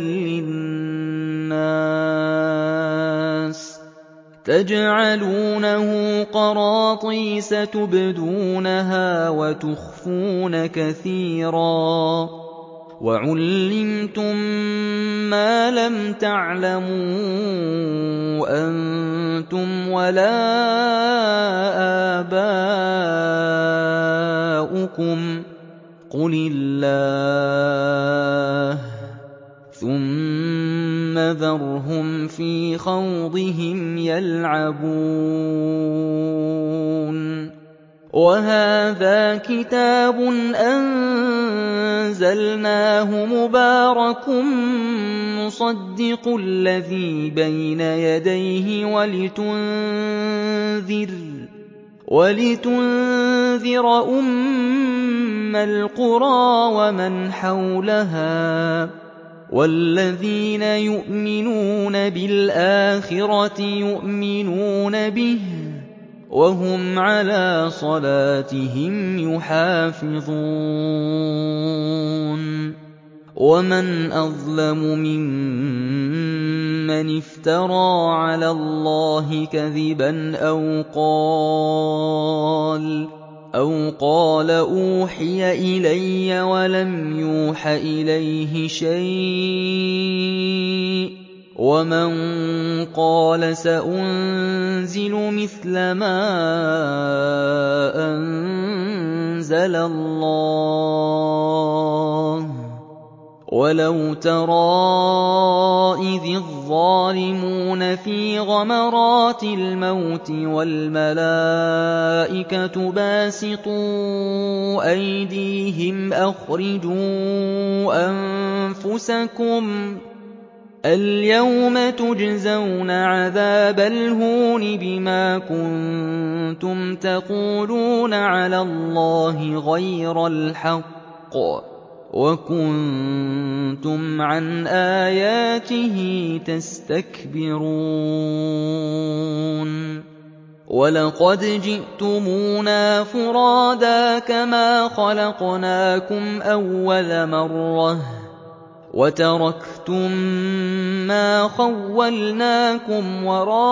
لِّلنَّاسِ تَجْعَلُونَهُ قَرَاطِيسَ تُبْدُونَهَا وَتُخْفُونَ كَثِيرًا ۖ وَعُلِّمْتُم مَّا لَمْ تَعْلَمُوا أَنتُمْ وَلَا آبَاؤُكُمْ ۖ قُلِ اللَّهُ ۖ ثُمَّ ذَرْهُمْ فِي خَوْضِهِمْ يَلْعَبُونَ وَهَٰذَا كِتَابٌ أَنزَلْنَاهُ مُبَارَكٌ مُّصَدِّقُ الَّذِي بَيْنَ يَدَيْهِ وَلِتُنذِرَ أُمَّ الْقُرَىٰ وَمَنْ حَوْلَهَا ۚ وَالَّذِينَ يُؤْمِنُونَ بِالْآخِرَةِ يُؤْمِنُونَ بِهِ ۖ وَهُمْ عَلَىٰ صَلَاتِهِمْ يُحَافِظُونَ وَمَنْ أَظْلَمُ مِمَّنِ افْتَرَىٰ عَلَى اللَّهِ كَذِبًا أَوْ قَالَ أَوْ قَالَ أُوحِيَ إِلَيَّ وَلَمْ يُوحَ إِلَيْهِ شَيْءٌ ۚ وَمَن قَالَ سَأُنزِلُ مِثْلَ مَا أَنزَلَ اللَّهُ ۗ وَلَوْ تَرَىٰ إِذِ الظَّالِمُونَ فِي غَمَرَاتِ الْمَوْتِ وَالْمَلَائِكَةُ بَاسِطُو أَيْدِيهِمْ أَخْرِجُوا أَنفُسَكُمْ الْيَوْمَ تُجْزَوْنَ عَذَابَ الْهُونِ بِمَا كُنتُمْ تَقُولُونَ عَلَى اللَّهِ غَيْرَ الْحَقِّ وَكُنتُمْ عَنْ آيَاتِهِ تَسْتَكْبِرُونَ وَلَقَدْ جِئْتُمُونَا فُرَادَىٰ كَمَا خَلَقْنَاكُمْ أَوَّلَ مَرَّةٍ وَتَرَكْتُم مَّا خَوَّلْنَاكُمْ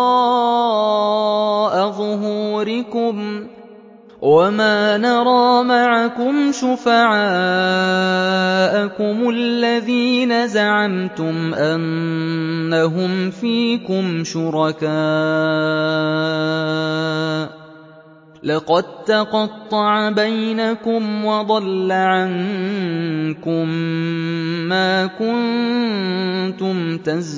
وَرَاءَ ظُهُورِكُمْ وَمَا نَرَىٰ مَعَكُمْ شُفَعَاءَكُمُ الَّذِينَ زَعَمْتُمْ أَنَّهُمْ فِيكُمْ شُرَكَاءُ ۚ لَقَد تَّقَطَّعَ بَيْنَكُمْ وَضَلَّ عَنكُم مَّا كُنتُمْ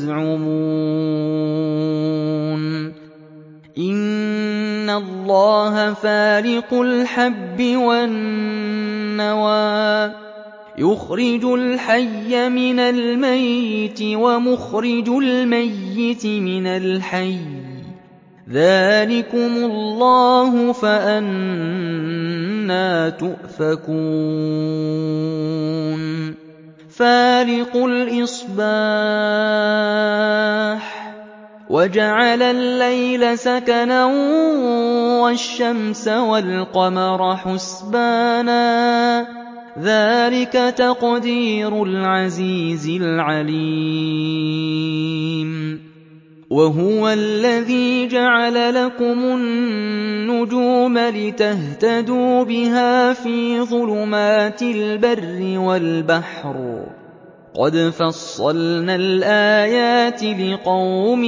تَزْعُمُونَ إِنَّ اللَّهَ فَالِقُ الْحَبِّ وَالنَّوَىٰ يُخْرِجُ الْحَيَّ مِنَ الْمَيِّتِ وَمُخْرِجُ الْمَيِّتِ مِنَ الْحَيِّ ۚ ذَٰلِكُمُ اللَّهُ فَأَنَّىٰ تُؤْفَكُونَ فَالِقُ الْإِصْبَاحِ وَجَعَلَ اللَّيْلَ سَكَنًا وَالشَّمْسَ وَالْقَمَرَ حُسْبَانًا ۚ ذَٰلِكَ تَقْدِيرُ الْعَزِيزِ الْعَلِيمِ وَهُوَ الَّذِي جَعَلَ لَكُمُ النُّجُومَ لِتَهْتَدُوا بِهَا فِي ظُلُمَاتِ الْبَرِّ وَالْبَحْرِ ۗ قَدْ فَصَّلْنَا الْآيَاتِ لِقَوْمٍ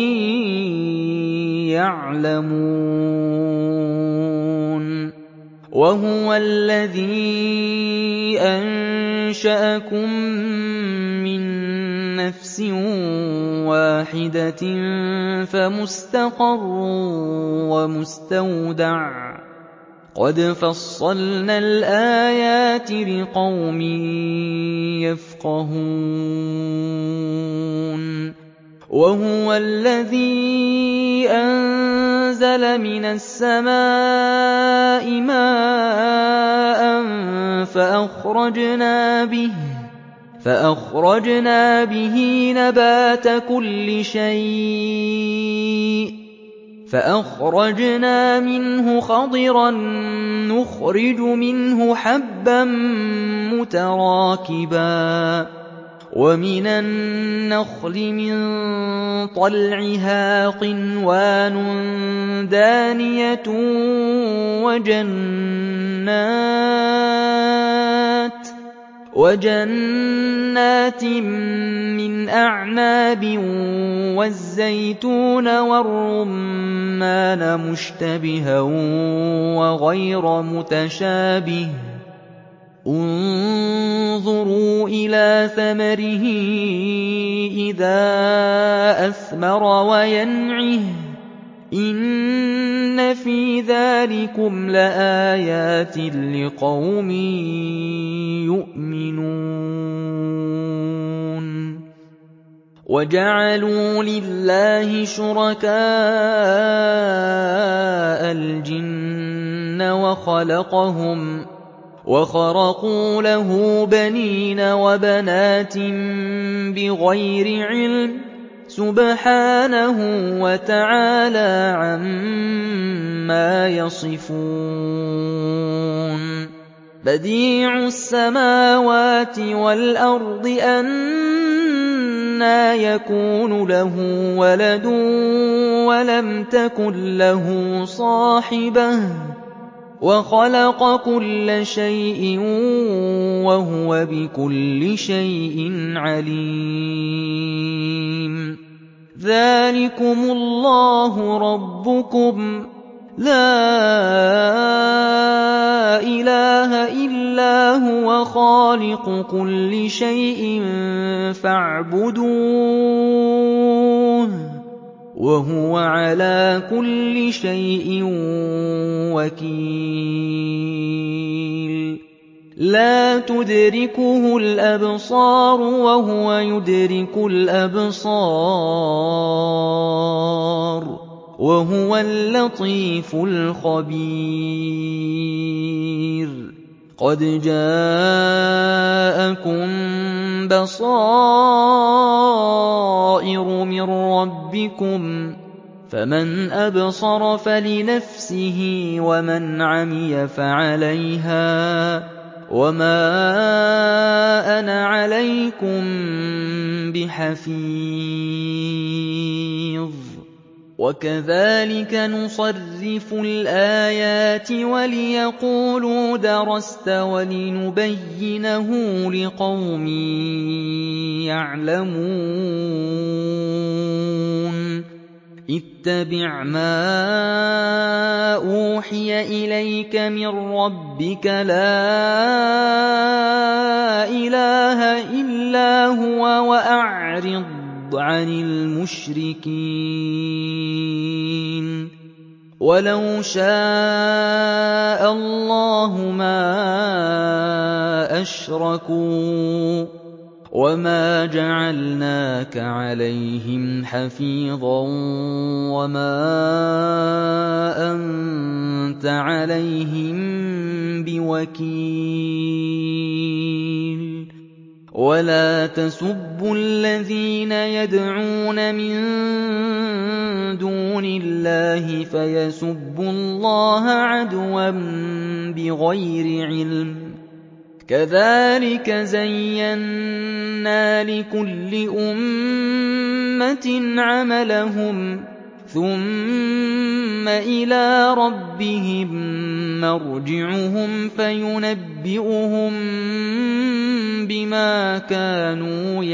يَعْلَمُونَ وَهُوَ الَّذِي أَنشَأَكُم مِّن نَّفْسٍ وَاحِدَةٍ فَمُسْتَقَرٌّ وَمُسْتَوْدَعٌ ۗ قَدْ فَصَّلْنَا الْآيَاتِ لِقَوْمٍ يَفْقَهُونَ وَهُوَ الَّذِي أَنزَلَ مِنَ السَّمَاءِ مَاءً فَأَخْرَجْنَا بِهِ فَأَخْرَجْنَا بِهِ نَبَاتَ كُلِّ شَيْءٍ فَأَخْرَجْنَا مِنْهُ خَضِرًا نُّخْرِجُ مِنْهُ حَبًّا مُّتَرَاكِبًا وَمِنَ النَّخْلِ مِن طَلْعِهَا قِنْوَانٌ دَانِيَةٌ وَجَنَّاتٍ وَجَنَّاتٍ مِّنْ أَعْنَابٍ وَالزَّيْتُونَ وَالرُّمَّانَ مُشْتَبِهًا وَغَيْرَ مُتَشَابِهٍ ۗ انظُرُوا إِلَىٰ ثَمَرِهِ إِذَا أَثْمَرَ وَيَنْعِهِ ۚ إِنَّ فِي ذَٰلِكُمْ لَآيَاتٍ لِّقَوْمٍ يُؤْمِنُونَ وَجَعَلُوا لِلَّهِ شُرَكَاءَ الْجِنَّ وَخَلَقَهُمْ وَخَرَقُوا لَهُ بَنِينَ وَبَنَاتٍ بِغَيْرِ عِلْمٍ ۚ سُبْحَانَهُ وَتَعَالَىٰ عَمَّا يَصِفُونَ بَدِيعُ السَّمَاوَاتِ وَالْأَرْضِ أَنَّىٰ يَكُونُ لَهُ وَلَدٌ وَلَمْ تَكُن لَّهُ صَاحِبَةٌ ۖ وَخَلَقَ كُلَّ شَيْءٍ وَهُوَ بِكُلِّ شَيْءٍ عَلِيمٌ ذَٰلِكُمُ اللَّهُ رَبُّكُمْ لَا إِلَٰهَ إِلَّا هُوَ خَالِقُ كُلِّ شَيْءٍ فَاعْبُدُوهُ ۚ وَهُوَ عَلَىٰ كُلِّ شَيْءٍ وَكِيلٌ لَّا تُدْرِكُهُ الْأَبْصَارُ وَهُوَ يُدْرِكُ الْأَبْصَارَ ۖ وَهُوَ اللَّطِيفُ الْخَبِيرُ قَدْ جَاءَكُم بَصَائِرُ مِن رَّبِّكُمْ ۖ فَمَنْ أَبْصَرَ فَلِنَفْسِهِ وَمَنْ عَمِيَ فَعَلَيْهَا ۚ وَمَا أَنَا عَلَيْكُم بِحَفِيظٍ وَكَذَٰلِكَ نُصَرِّفُ الْآيَاتِ وَلِيَقُولُوا دَرَسْتَ وَلِنُبَيِّنَهُ لِقَوْمٍ يَعْلَمُونَ اتَّبِعْ مَا أُوحِيَ إِلَيْكَ مِن رَّبِّكَ لَا إِلَٰهَ إِلَّا هُوَ وَأَعْرِضْ عَنِ الْمُشْرِكِينَ وَلَوْ شَاءَ اللَّهُ مَا أَشْرَكُوا وَمَا جَعَلْنَاكَ عَلَيْهِمْ حَفِيظًا وَمَا أَنتَ عَلَيْهِم بِوَكِيلٍ وَلَا تَسُبُّوا الَّذِينَ يَدْعُونَ مِن دُونِ اللَّهِ فَيَسُبُّوا اللَّهَ عَدْوًا بِغَيْرِ عِلْمٍ ۗ كَذَٰلِكَ زَيَّنَّا لِكُلِّ أُمَّةٍ عَمَلَهُمْ ثُمَّ إِلَىٰ رَبِّهِم مَّرْجِعُهُمْ فَيُنَبِّئُهُم بِمَا كَانُوا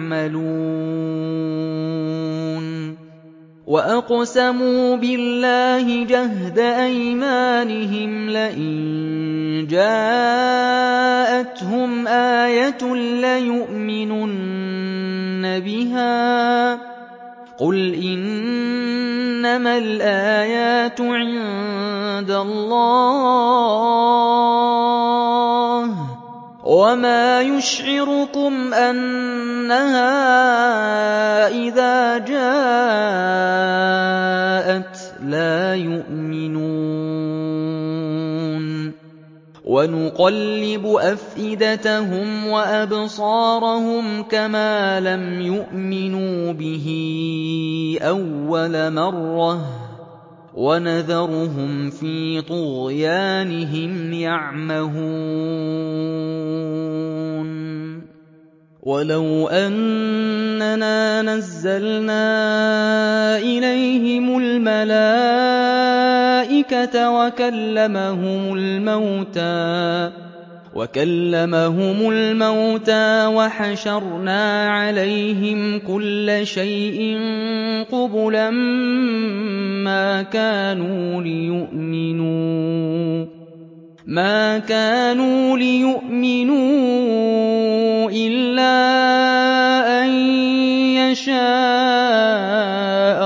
يَعْمَلُونَ وَأَقْسَمُوا بِاللَّهِ جَهْدَ أَيْمَانِهِمْ لَئِن جَاءَتْهُمْ آيَةٌ لَّيُؤْمِنُنَّ بِهَا ۚ قُلْ إِنَّمَا الْآيَاتُ عِندَ اللَّهِ ۖ وَمَا يُشْعِرُكُمْ أَنَّهَا إِذَا جَاءَتْ لَا يُؤْمِنُونَ وَنُقَلِّبُ أَفْئِدَتَهُمْ وَأَبْصَارَهُمْ كَمَا لَمْ يُؤْمِنُوا بِهِ أَوَّلَ مَرَّةٍ وَنَذَرُهُمْ فِي طُغْيَانِهِمْ يَعْمَهُونَ وَلَوْ أَنَّنَا نَزَّلْنَا إِلَيْهِمُ الْمَلَائِكَةَ وَكَلَّمَهُمُ الْمَوْتَىٰ وَحَشَرْنَا عَلَيْهِمْ كُلَّ شَيْءٍ قُبُلًا مَّا كَانُوا لِيُؤْمِنُوا إِلَّا أَن يَشَاءَ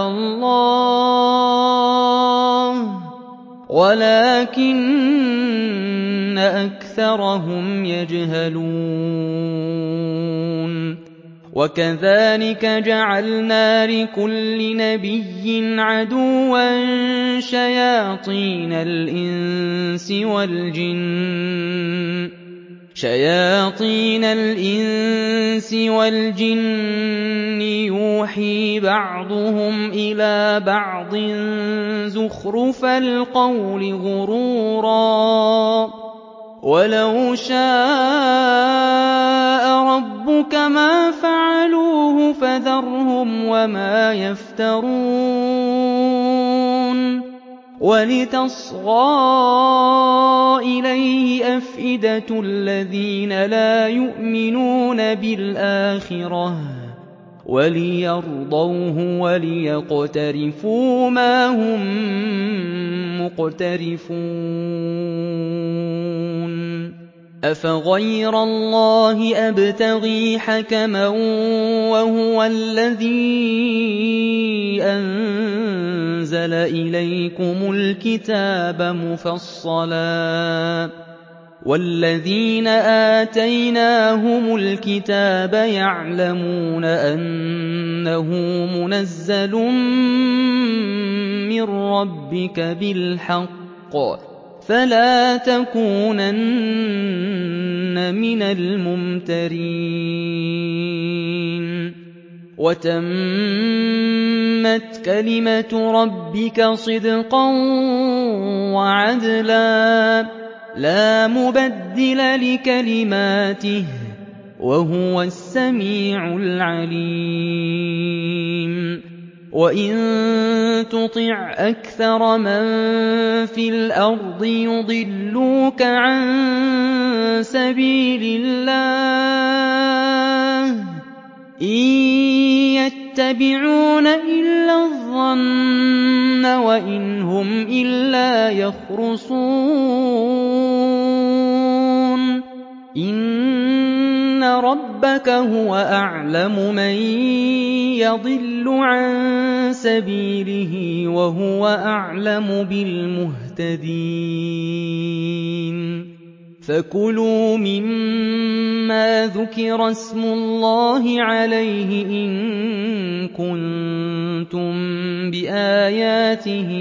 اللَّهُ وَلَٰكِنَّ أَكْثَرَهُمْ يَجْهَلُونَ وَكَذَٰلِكَ جَعَلْنَا لِكُلِّ نَبِيٍّ عَدُوًّا شَيَاطِينَ الْإِنسِ وَالْجِنِّ يُوحِي بَعْضُهُمْ إِلَىٰ بَعْضٍ زُخْرُفَ الْقَوْلِ غُرُورًا ۚ وَلَوْ شَاءَ رَبُّكَ مَا فَعَلُوهُ فَذَرْهُمْ وَمَا يَفْتَرُونَ وَلِتَصْغَىٰ إِلَيْهِ أَفْئِدَةُ الَّذِينَ لَا يُؤْمِنُونَ بِالْآخِرَةِ وَلِيَرْضَوْهُ وَلِيَقْتَرِفُوا مَا هُم مُّقْتَرِفُونَ أَفَغَيْرَ اللَّهِ أَبْتَغِي حَكَمًا وَهُوَ الَّذِي أَنزَلَ إِلَيْكُمُ الْكِتَابَ مُفَصَّلًا ۚ وَالَّذِينَ آتَيْنَاهُمُ الْكِتَابَ يَعْلَمُونَ أَنَّهُ مُنَزَّلٌ مِّن رَّبِّكَ بِالْحَقِّ فَلَا تَكُونَنَّ مِنَ الْمُمْتَرِينَ وَتَمَّتْ كَلِمَةُ رَبِّكَ صِدْقًا وَعَدْلًا لَّا مُبَدِّلَ لِكَلِمَاتِهِ ۚ وَهُوَ السَّمِيعُ الْعَلِيمُ وَإِن تُطِعْ أَكْثَرَ مَن فِي الْأَرْضِ يُضِلُّوكَ عَن سَبِيلِ اللَّهِ ۚ إِن يَتَّبِعُونَ إِلَّا الظَّنَّ وَإِنْ هُمْ إِلَّا يَخْرُصُونَ إِنَّ رَبَّكَ هُوَ أَعْلَمُ مَن يَضِلُّ عَن سَبِيلِهِ وَهُوَ أَعْلَمُ بِالْمُهْتَدِينَ فَكُلُوا مِمَّا ذُكِرَ اسْمُ اللَّهِ عَلَيْهِ إِن كُنتُم بِآيَاتِهِ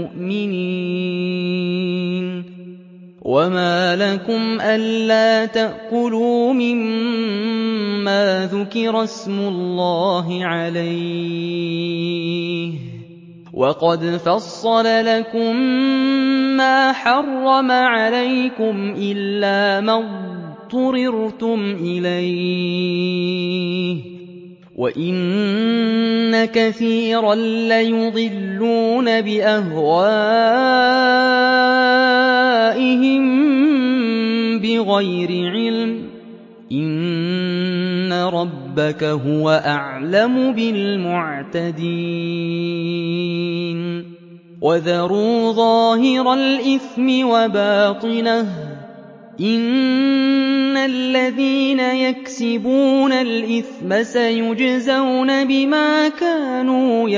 مُؤْمِنِينَ وَمَا لَكُمْ أَلَّا تَأْكُلُوا مِمَّا ذُكِرَ اسْمُ اللَّهِ عَلَيْهِ وَقَدْ فَصَّلَ لَكُم مَّا حَرَّمَ عَلَيْكُمْ إِلَّا مَا اضْطُرِرْتُمْ إِلَيْهِ ۗ وَإِنَّ كَثِيرًا لَّيُضِلُّونَ بِأَهْوَائِهِم بِغَيْرِ عِلْمٍ ۗ إِنَّ رَبَّكَ هُوَ أَعْلَمُ بِالْمُعْتَدِينَ وَذَرُوا ظَاهِرَ الْإِثْمِ وَبَاطِنَهُ ۚ إِنَّ الَّذِينَ يَكْسِبُونَ الْإِثْمَ سَيُجْزَوْنَ بِمَا كَانُوا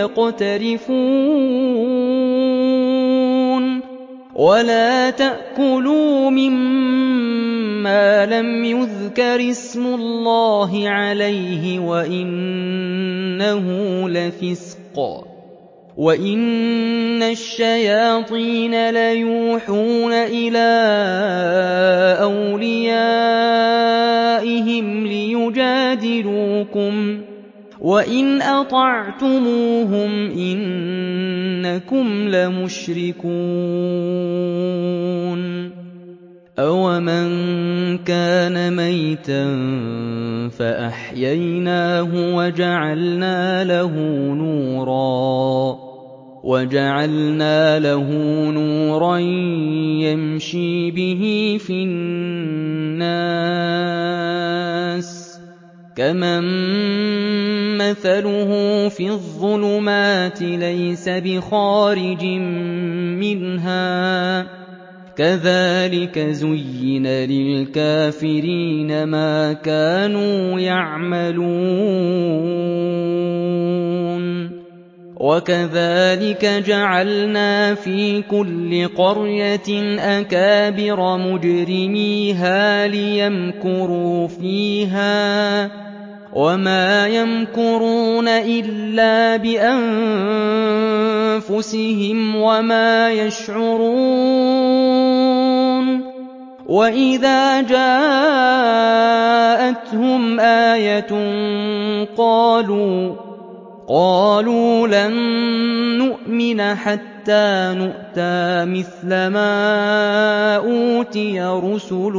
يَقْتَرِفُونَ وَلَا تَأْكُلُوا مِمَّا لَمْ يُذْكَرِ اسْمُ اللَّهِ عَلَيْهِ وَإِنَّهُ لَفِسْقٌ وَإِنَّ الشَّيَاطِينَ لَيُوحُونَ إِلَىٰ أَوْلِيَائِهِمْ لِيُجَادِلُوكُمْ ۖ وَإِنْ أَطَعْتُمُوهُمْ إِنَّكُمْ لَمُشْرِكُونَ أَوَمَن كَانَ مَيْتًا فَأَحْيَيْنَاهُ وَجَعَلْنَا لَهُ نُورًا وَجَعَلْنَا لَهُ نُورًا يَمْشِي بِهِ فِي النَّاسِ كَمَن مَّثَلُهُ فِي الظُّلُمَاتِ لَيْسَ بِخَارِجٍ مِّنْهَا ۚ كَذَٰلِكَ زُيِّنَ لِلْكَافِرِينَ مَا كَانُوا يَعْمَلُونَ وَكَذَٰلِكَ جَعَلْنَا فِي كُلِّ قَرْيَةٍ أَكَابِرَ مُجْرِمِيهَا لِيَمْكُرُوا فِيهَا ۖ وَمَا يَمْكُرُونَ إِلَّا بِأَنفُسِهِمْ وَمَا يَشْعُرُونَ وَإِذَا جَاءَتْهُمْ آيَةٌ قَالُوا قَالُوا لَن نُّؤْمِنَ حَتَّىٰ نُؤْتَىٰ مِثْلَ مَا أُوتِيَ رُسُلُ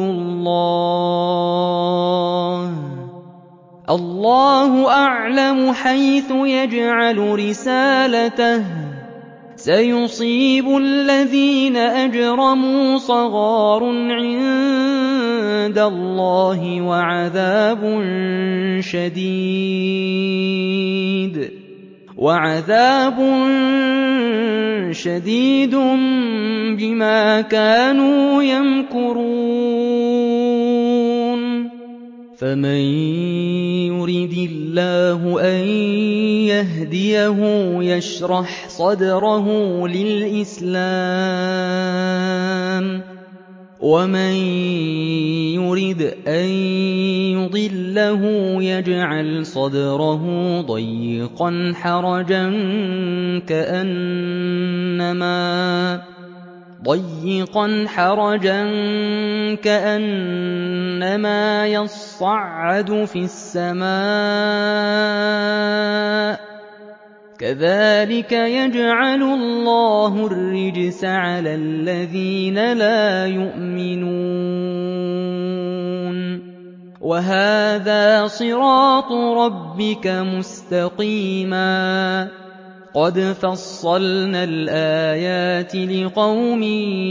اللَّهِ ۖ اللَّهُ أَعْلَمُ حَيْثُ يَجْعَلُ رِسَالَتَهُ ۗ سَيُصِيبُ الَّذِينَ أَجْرَمُوا صَغَارٌ عِندَ اللَّهِ وَعَذَابٌ شَدِيدٌ وَعَذَابٌ شَدِيدٌ بِمَا كَانُوا يَمْكُرُونَ فَمَن يُرِدِ اللَّهُ أَن يَهْدِيَهُ يَشْرَحْ صَدْرَهُ لِلْإِسْلَامِ ۖ وَمَن يُرِدْ أَن يُضِلَّهُ يَجْعَلْ صَدْرَهُ ضَيِّقًا حَرَجًا كَأَنَّمَا ضيقا حرجا كأنما يصعد في السماء كَذَٰلِكَ يَجْعَلُ اللَّهُ الرِّجْسَ عَلَى الَّذِينَ لَا يُؤْمِنُونَ وَهَٰذَا صِرَاطُ رَبِّكَ مُسْتَقِيمًا قَدْ فَصَّلْنَا الْآيَاتِ لِقَوْمٍ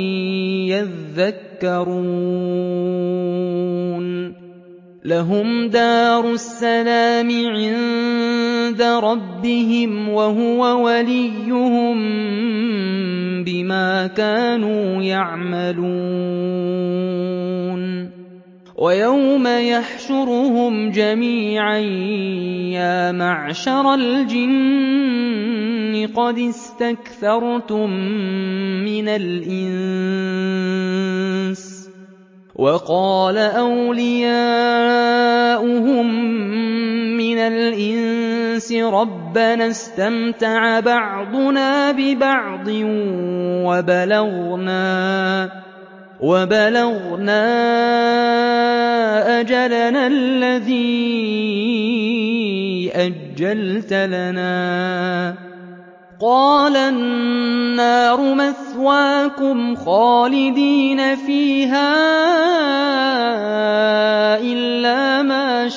يَذَّكَّرُونَ لَهُمْ دَارُ السَّلَامِ عِندَ رَبِّهِمْ وَهُوَ وَلِيُّهُم بِمَا كَانُوا يَعْمَلُونَ وَيَوْمَ يَحْشُرُهُمْ جَمِيعًا يَا مَعْشَرَ الْجِنِّ قَدِ اسْتَكْثَرْتُم مِّنَ الْإِنسِ وَقَالَ أَوْلِيَاؤُهُم مِّنَ الْإِنسِ رَبَّنَا اسْتَمْتَعَ بَعْضُنَا بِبَعْضٍ وَبَلَغْنَا وَبَلَغْنَا أَجَلَنَا الَّذِي أَجَّلْتَ لَنَا قَالَ النَّارُ مَثْوَاكُمْ خَالِدِينَ فِيهَا إِلَّا مَا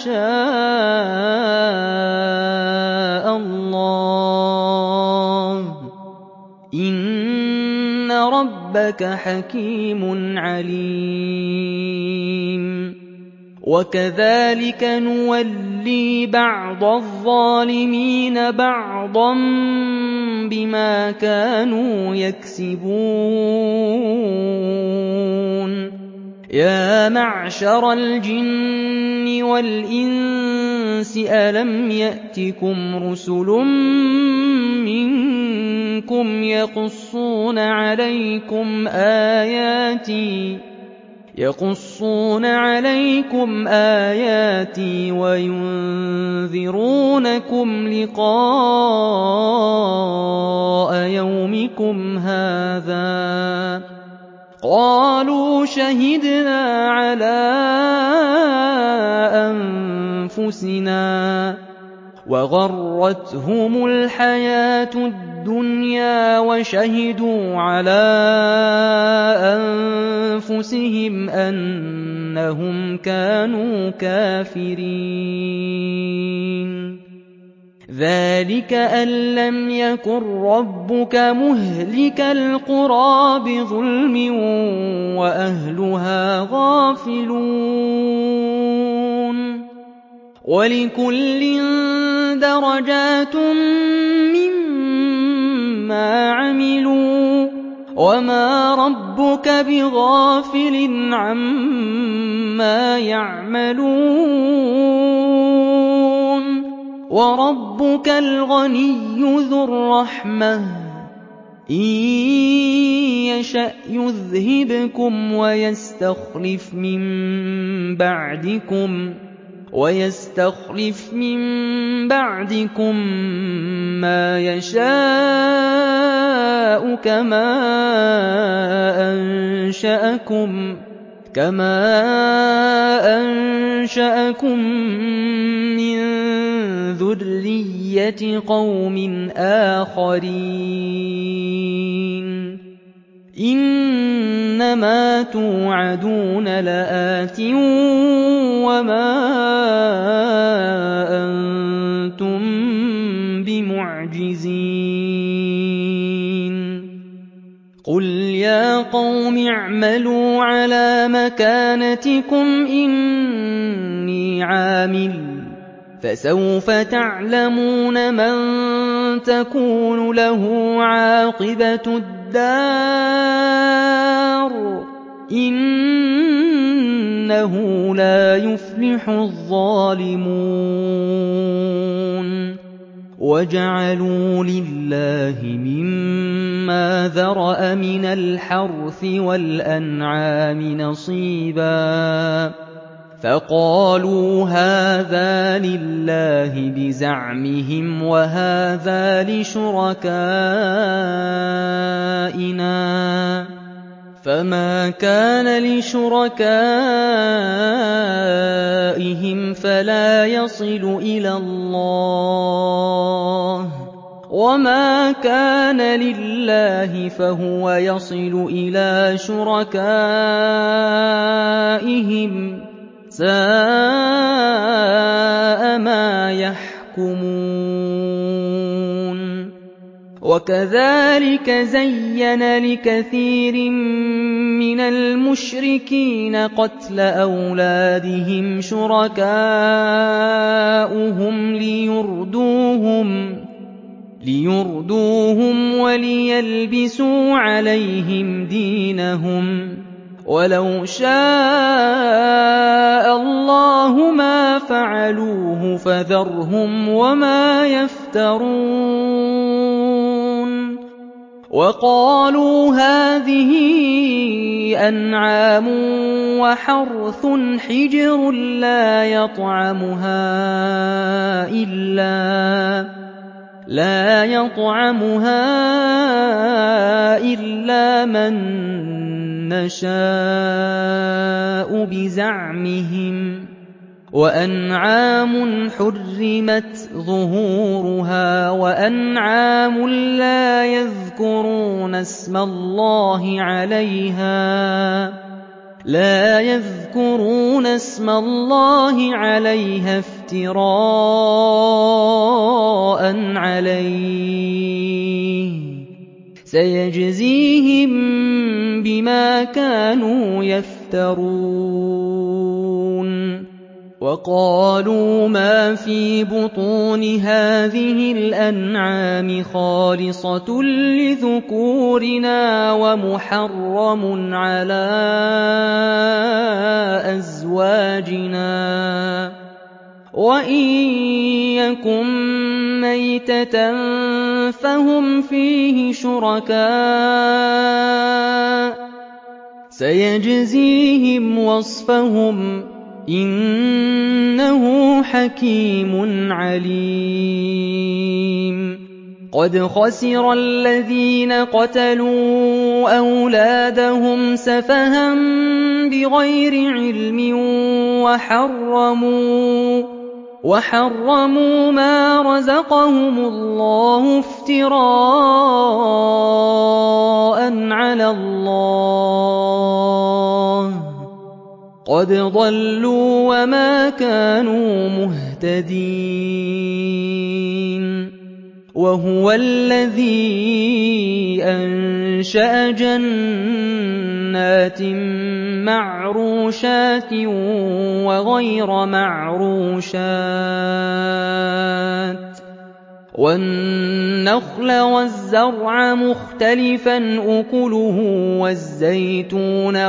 شَاءَ اللَّهُ ۗ إِنَّ رَبَّكَ حَكِيمٌ عَلِيمٌ وَكَذَٰلِكَ نُوَلِّي بَعْضَ الظَّالِمِينَ بَعْضًا بِمَا كَانُوا يَكْسِبُونَ يَا مَعْشَرَ الْجِنِّ وَالْإِنسِ أَلَمْ يَأْتِكُمْ رُسُلٌ مِّنكُمْ يَقُصُّونَ عَلَيْكُمْ آيَاتِي يَقُصُّونَ عَلَيْكُمْ آيَاتِي وَيُنذِرُونَكُمْ لِقَاءَ يَوْمِكُمْ هَٰذَا ۚ قَالُوا شَهِدْنَا عَلَىٰ أَنفُسِنَا وَغَرَّتْهُمُ الْحَيَاةُ الدُّنْيَا وَشَهِدُوا عَلَىٰ أَنفُسِهِمْ أَنَّهُمْ كَانُوا كَافِرِينَ ذَٰلِكَ أَن لَّمْ يَكُن رَّبُّكَ مُهْلِكَ الْقُرَىٰ بِظُلْمٍ وَأَهْلُهَا غَافِلُونَ وَلِكُلٍّ دَرَجَاتٌ مِّمَّا عَمِلُوا ۚ وَمَا رَبُّكَ بِغَافِلٍ عَمَّا يَعْمَلُونَ وَرَبُّكَ الْغَنِيُّ ذُو الرَّحْمَةِ ۚ إِن يَشَأْ يُذْهِبْكُمْ وَيَسْتَخْلِفْ مِن بَعْدِكُم وَيَسْتَخْلِفْ مِن بَعْدِكُم مَّا يَشَاءُ كَمَا أَنشَأَكُم كَمَا أَنشَأَكُم مِّن ذُرِّيَّةِ قَوْمٍ آخَرِينَ إِنَّمَا تُوعَدُونَ لَآتٍ وَمَا أَنتُم بِمُعْجِزِينَ قُلْ يَا قَوْمِ اعْمَلُوا عَلَىٰ مَكَانَتِكُمْ إِنِّي عَامِلٌ ۖ فَسَوْفَ تَعْلَمُونَ مَن تَكُونُ لَهُ عَاقِبَةُ الدَّارِ ۗ إِنَّهُ لَا يُفْلِحُ الظَّالِمُونَ وَجَعَلُوا لِلَّهِ مِمَّا ذَرَأَ مِنَ الْحَرْثِ وَالْأَنْعَامِ نَصِيبًا فَقَالُوا هَٰذَا لِلَّهِ بِزَعْمِهِمْ وَهَٰذَا لِشُرَكَائِنَا ۖ فَمَا كَانَ لِشُرَكَائِهِمْ فَلَا يَصِلُ إِلَى اللَّهِ وَمَا كَانَ لِلَّهِ فَهُوَ يَصِلُ إِلَىٰ شُرَكَائِهِمْ ۗ سَاءَ مَا يَحْكُمُونَ وَكَذَٰلِكَ زَيَّنَ لِكَثِيرٍ مِّنَ الْمُشْرِكِينَ قَتْلَ أَوْلَادِهِمْ شُرَكَاؤُهُمْ لِيُرْدُوهُمْ لِيُرْدُوهُمْ وَلِيَلْبِسُوا عَلَيْهِمْ دِينَهُمْ ۖ وَلَوْ شَاءَ اللَّهُ مَا فَعَلُوهُ فَذَرْهُمْ وَمَا يَفْتَرُونَ وَقَالُوا هَٰذِهِ أَنْعَامٌ وَحَرْثٌ حِجْرٌ لَّا يَطْعَمُهَا إِلَّا لا يطعمها إلا من نشاء بزعمهم وأنعام حرمت ظهورها وأنعام لا يذكرون اسم الله عليها لا يذكرون اسم الله عليها افتراء عليه سيجزيهم بما كانوا يفترون وقالوا ما في بطون هذه الأنعام خالصة لذكورنا ومحرم على أزواجنا وإن يكن ميتة فهم فيه شركاء سيجزيهم وصفهم إنه حكيم عليم قد خسر الذين قتلوا أولادهم سفها بغير علم وحرموا وحرموا ما رزقهم الله افتراء على الله قد ضلوا وما كانوا مهتدين وهو الذي أنشأ جنات معروشات وغير معروشات والنخل والزرع مختلفا أكله والزيتون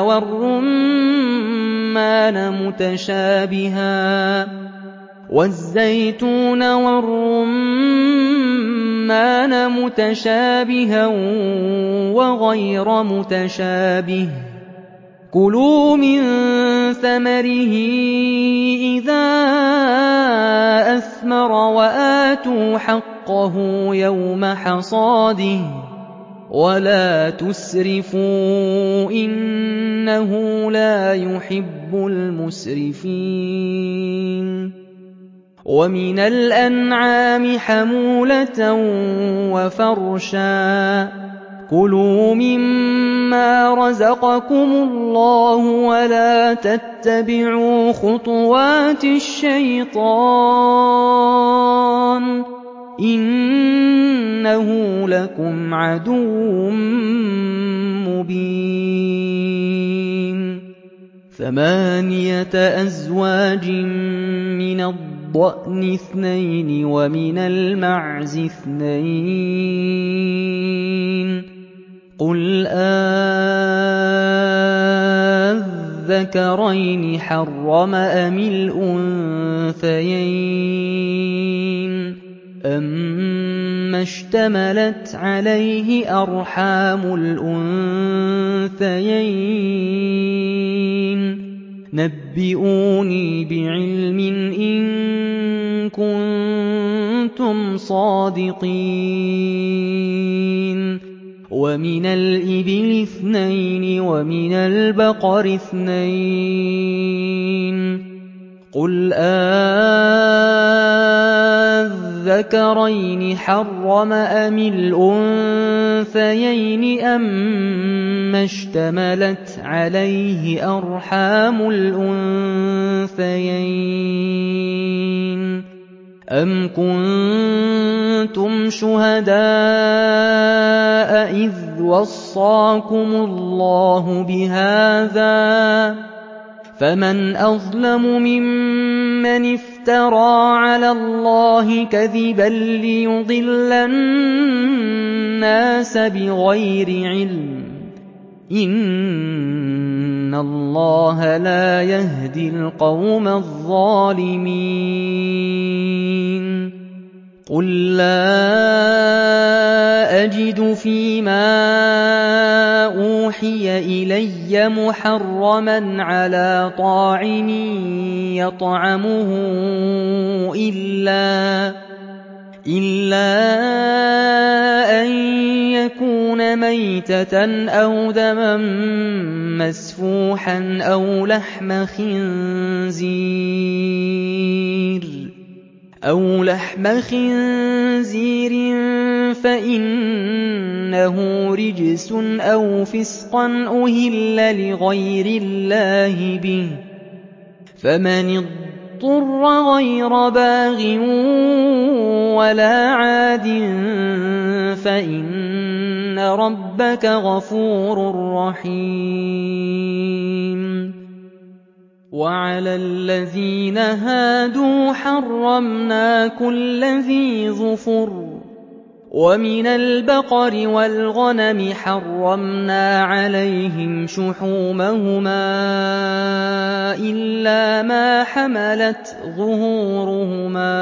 والرمان متشابها والزيتون والرمان متشابها وغير متشابه كلوا من ثمره إذا أثمر وآتوا حقه يوم حصاده ولا تسرفوا إنه لا يحب المسرفين ومن الأنعام حمولة وفرشا كلوا مما رزقكم الله ولا تتبعوا خطوات الشيطان إنه لكم عدو مبين ثمانية أزواج من الضأن اثنين ومن المعز اثنين قل أذكرين حرم أم الأنثيين أما اشتملت عليه أرحام الأنثيين نبئوني بعلم إن كنتم صادقين ومن الإبل اثنين ومن البقر اثنين قل آذ الذَّكَرَيْنِ حَرَّمَ أَمِ الْأُنثَيَيْنِ أَمَّا اشْتَمَلَتْ عَلَيْهِ أَرْحَامُ الْأُنثَيَيْنِ أَمْ كُنتُمْ شُهَدَاءَ إِذْ وَصَّاكُمُ اللَّهُ بِهَٰذَا ۚ فَمَنْ أَظْلَمُ مِمَّنِ افْتَرَىٰ عَلَى اللَّهِ كَذِبًا لِّيُضِلَّ النَّاسَ بِغَيْرِ عِلْمٍ ۗ إِنَّ اللَّهَ لَا يَهْدِي الْقَوْمَ الظَّالِمِينَ قُل لَّا أَجِدُ فِيمَا أُوحِيَ إِلَيَّ مُحَرَّمًا عَلَىٰ طَاعِمٍ يَطْعَمُهُ إِلَّا إِلَّا أَن يَكُونَ مَيْتَةً أَوْ دَمًا مَّسْفُوحًا أَوْ لَحْمَ خِنزِيرٍ أَوْ لَحْمَ خِنزِيرٍ فَإِنَّهُ رِجْسٌ أَوْ فِسْقًا أُهِلَّ لِغَيْرِ اللَّهِ بِهِ ۚ فَمَنِ اضْطُرَّ غَيْرَ بَاغٍ وَلَا عَادٍ فَإِنَّ رَبَّكَ غَفُورٌ رَّحِيمٌ وَعَلَى الَّذِينَ هَادُوا حَرَّمْنَا كُلَّ ذِي ظُفُرٍ ۖ وَمِنَ الْبَقَرِ وَالْغَنَمِ حَرَّمْنَا عَلَيْهِمْ شُحُومَهُمَا إِلَّا مَا حَمَلَتْ ظُهُورُهُمَا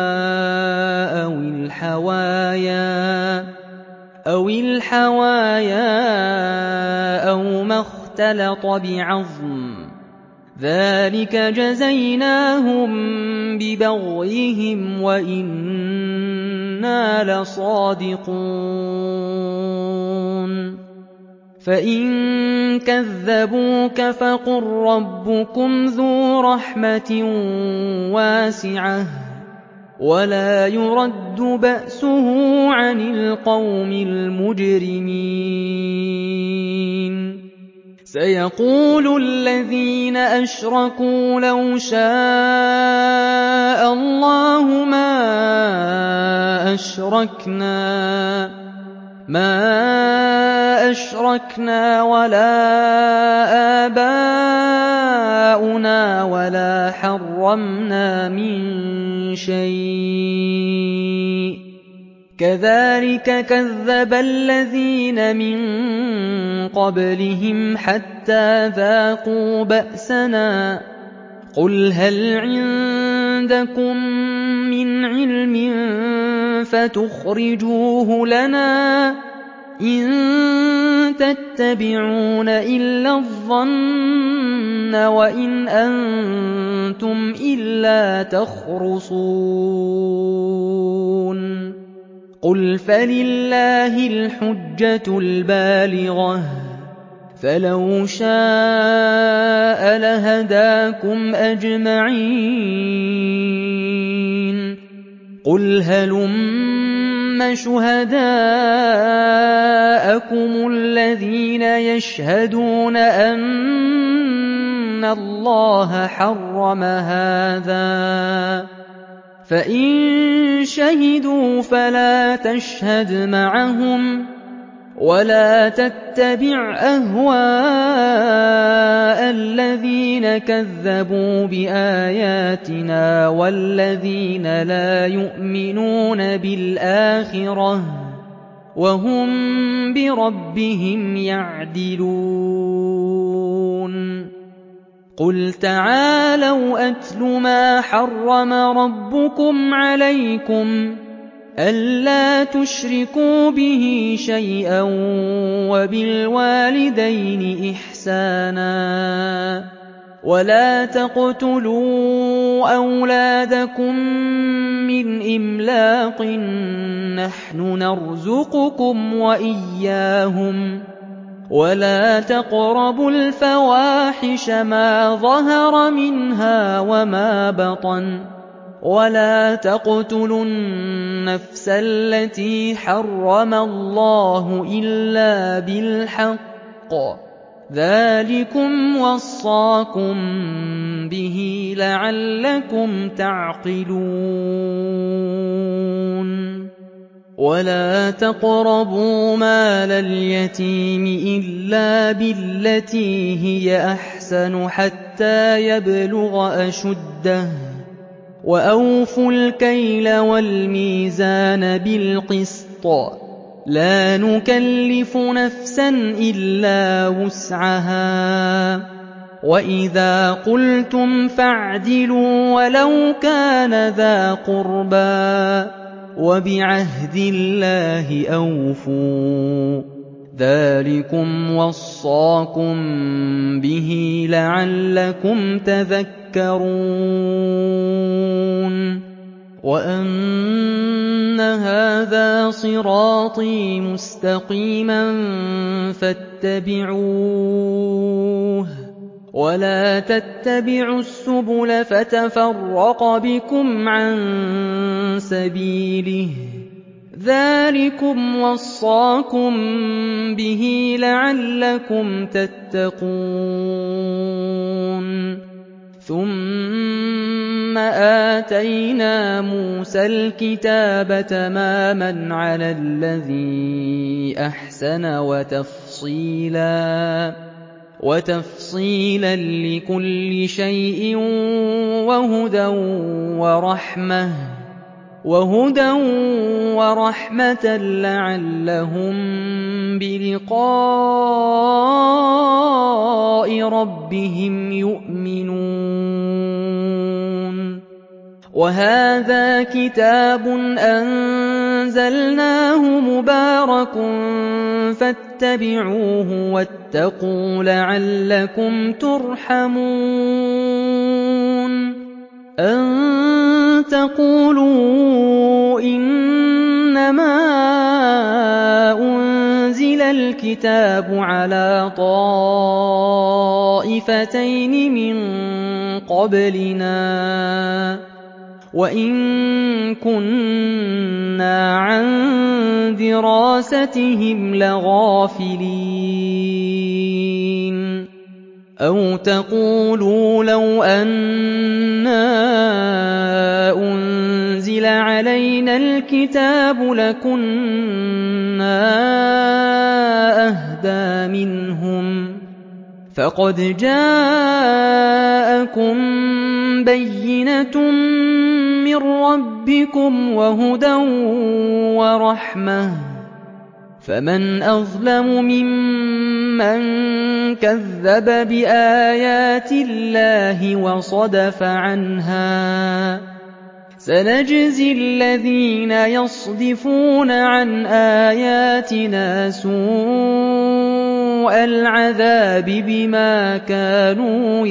أَوِ الْحَوَايَا أَوْ مَا اخْتَلَطَ بِعَظْمٍ ۚ ذَٰلِكَ جَزَيْنَاهُم بِبَغْيِهِمْ وَإِنَّا لَصَادِقُونَ فَإِن كَذَّبُوكَ فَقُل رَّبُّكُمْ ذُو رَحْمَةٍ وَاسِعَةٍ وَلَا يُرَدُّ بَأْسُهُ عَنِ الْقَوْمِ الْمُجْرِمِينَ سَيَقُولُ الَّذِينَ أَشْرَكُوا لَوْ شَاءَ اللَّهُ مَا أَشْرَكْنَا وَلَا آبَاؤُنَا وَلَا حَرَّمْنَا مِن شَيْءٍ ۚ كَذَٰلِكَ كَذَّبَ الَّذِينَ مِن قَبْلِهِمْ حَتَّىٰ ذَاقُوا بَأْسَنَا ۗ قُلْ هَلْ عِندَكُم مِّنْ عِلْمٍ فَتُخْرِجُوهُ لَنَا ۖ إِن تَتَّبِعُونَ إِلَّا الظَّنَّ وَإِنْ أَنتُمْ إِلَّا تَخْرُصُونَ قُلْ فَلِلَّهِ الْحُجَّةُ الْبَالِغَةُ ۖ فَلَوْ شَاءَ لَهَدَاكُمْ أَجْمَعِينَ قُلْ هَلُمَّ شُهَدَاءَكُمُ الَّذِينَ يَشْهَدُونَ أَنَّ اللَّهَ حَرَّمَ هَٰذَا ۖ فَإِن شَهِدُوا فَلَا تَشْهَدْ مَعَهُمْ ۚ وَلَا تَتَّبِعْ أَهْوَاءَ الَّذِينَ كَذَّبُوا بِآيَاتِنَا وَالَّذِينَ لَا يُؤْمِنُونَ بِالْآخِرَةِ ۖ وَهُم بِرَبِّهِمْ يَعْدِلُونَ قُلْ تَعَالَوْا أَتْلُ مَا حَرَّمَ رَبُّكُمْ عَلَيْكُمْ أَلَّا تُشْرِكُوا بِهِ شَيْئًا وَبِالْوَالِدَيْنِ إِحْسَانًا وَلَا تَقْتُلُوا أَوْلَادَكُم مِّنْ إِمْلَاقٍ ۖ نَّحْنُ نَرْزُقُكُمْ وَإِيَّاهُمْ ۖ وَلَا تَقْرَبُوا الْفَوَاحِشَ مَا ظَهَرَ مِنْهَا وَمَا بَطَنَ وَلَا تَقْتُلُوا النَّفْسَ الَّتِي حَرَّمَ اللَّهُ إِلَّا بِالْحَقِّ ۗ ذَٰلِكُمْ وَصَّاكُم بِهِ لَعَلَّكُمْ تَعْقِلُونَ وَلَا تَقْرَبُوا مَالَ الْيَتِيمِ إِلَّا بِالَّتِي هِيَ أَحْسَنُ حَتَّىٰ يَبْلُغَ أَشُدَّهُ ۖ وَأَوْفُوا الْكَيْلَ وَالْمِيزَانَ بِالْقِسْطِ ۖ لَا نُكَلِّفُ نَفْسًا إِلَّا وُسْعَهَا ۖ وَإِذَا قُلْتُمْ فَاعْدِلُوا وَلَوْ كَانَ ذَا قُرْبَىٰ ۖ وَبِعَهْدِ اللَّهِ أَوْفُوا ۚ ذَٰلِكُمْ وَصَّاكُم بِهِ لَعَلَّكُمْ تَذَكَّرُونَ وَأَنَّ هَٰذَا صِرَاطِي مُسْتَقِيمًا فَاتَّبِعُوهُ ۖ وَلَا تَتَّبِعُوا السُّبُلَ فَتَفَرَّقَ بِكُمْ عَن سَبِيلِهِ ۚ ذَٰلِكُمْ وَصَّاكُم بِهِ لَعَلَّكُمْ تَتَّقُونَ ثُمَّ آتَيْنَا مُوسَى الْكِتَابَ تَمَامًا عَلَى الَّذِي أَحْسَنَ وَتَفْصِيلًا وَتَفْصِيلًا لِّكُلِّ شَيْءٍ وَهُدًى وَرَحْمَةً وَهُدًى وَرَحْمَةً لَّعَلَّهُم بِلِقَاءِ رَبِّهِمْ يُؤْمِنُونَ وَهَٰذَا كِتَابٌ أَنزَلْنَاهُ مُبَارَكٌ فَاتَّبِعُوهُ وَاتَّقُوا لَعَلَّكُمْ تُرْحَمُونَ أَن تَقُولُوا إِنَّمَا أُنزِلَ الْكِتَابُ عَلَىٰ طَائِفَتَيْنِ مِن قَبْلِنَا وَإِن كُنَّا عَن دِرَاسَتِهِمْ لَغَافِلِينَ أَوْ تَقُولُوا لَوْ أَنَّا أُنزِلَ عَلَيْنَا الْكِتَابُ لَكُنَّا أَهْدَىٰ مِنْهُمْ ۚ فَقَدْ جَاءَكُم بَيِّنَةٌ مِّن رَّبِّكُمْ وَهُدًى وَرَحْمَةٌ ۚ فَمَنْ أَظْلَمُ مِمَّن كَذَّبَ بِآيَاتِ اللَّهِ وَصَدَفَ عَنْهَا ۗ سَنَجْزِي الَّذِينَ يَصْدِفُونَ عَنْ آيَاتِنَا سُوءَ الْعَذَابِ بِمَا كَانُوا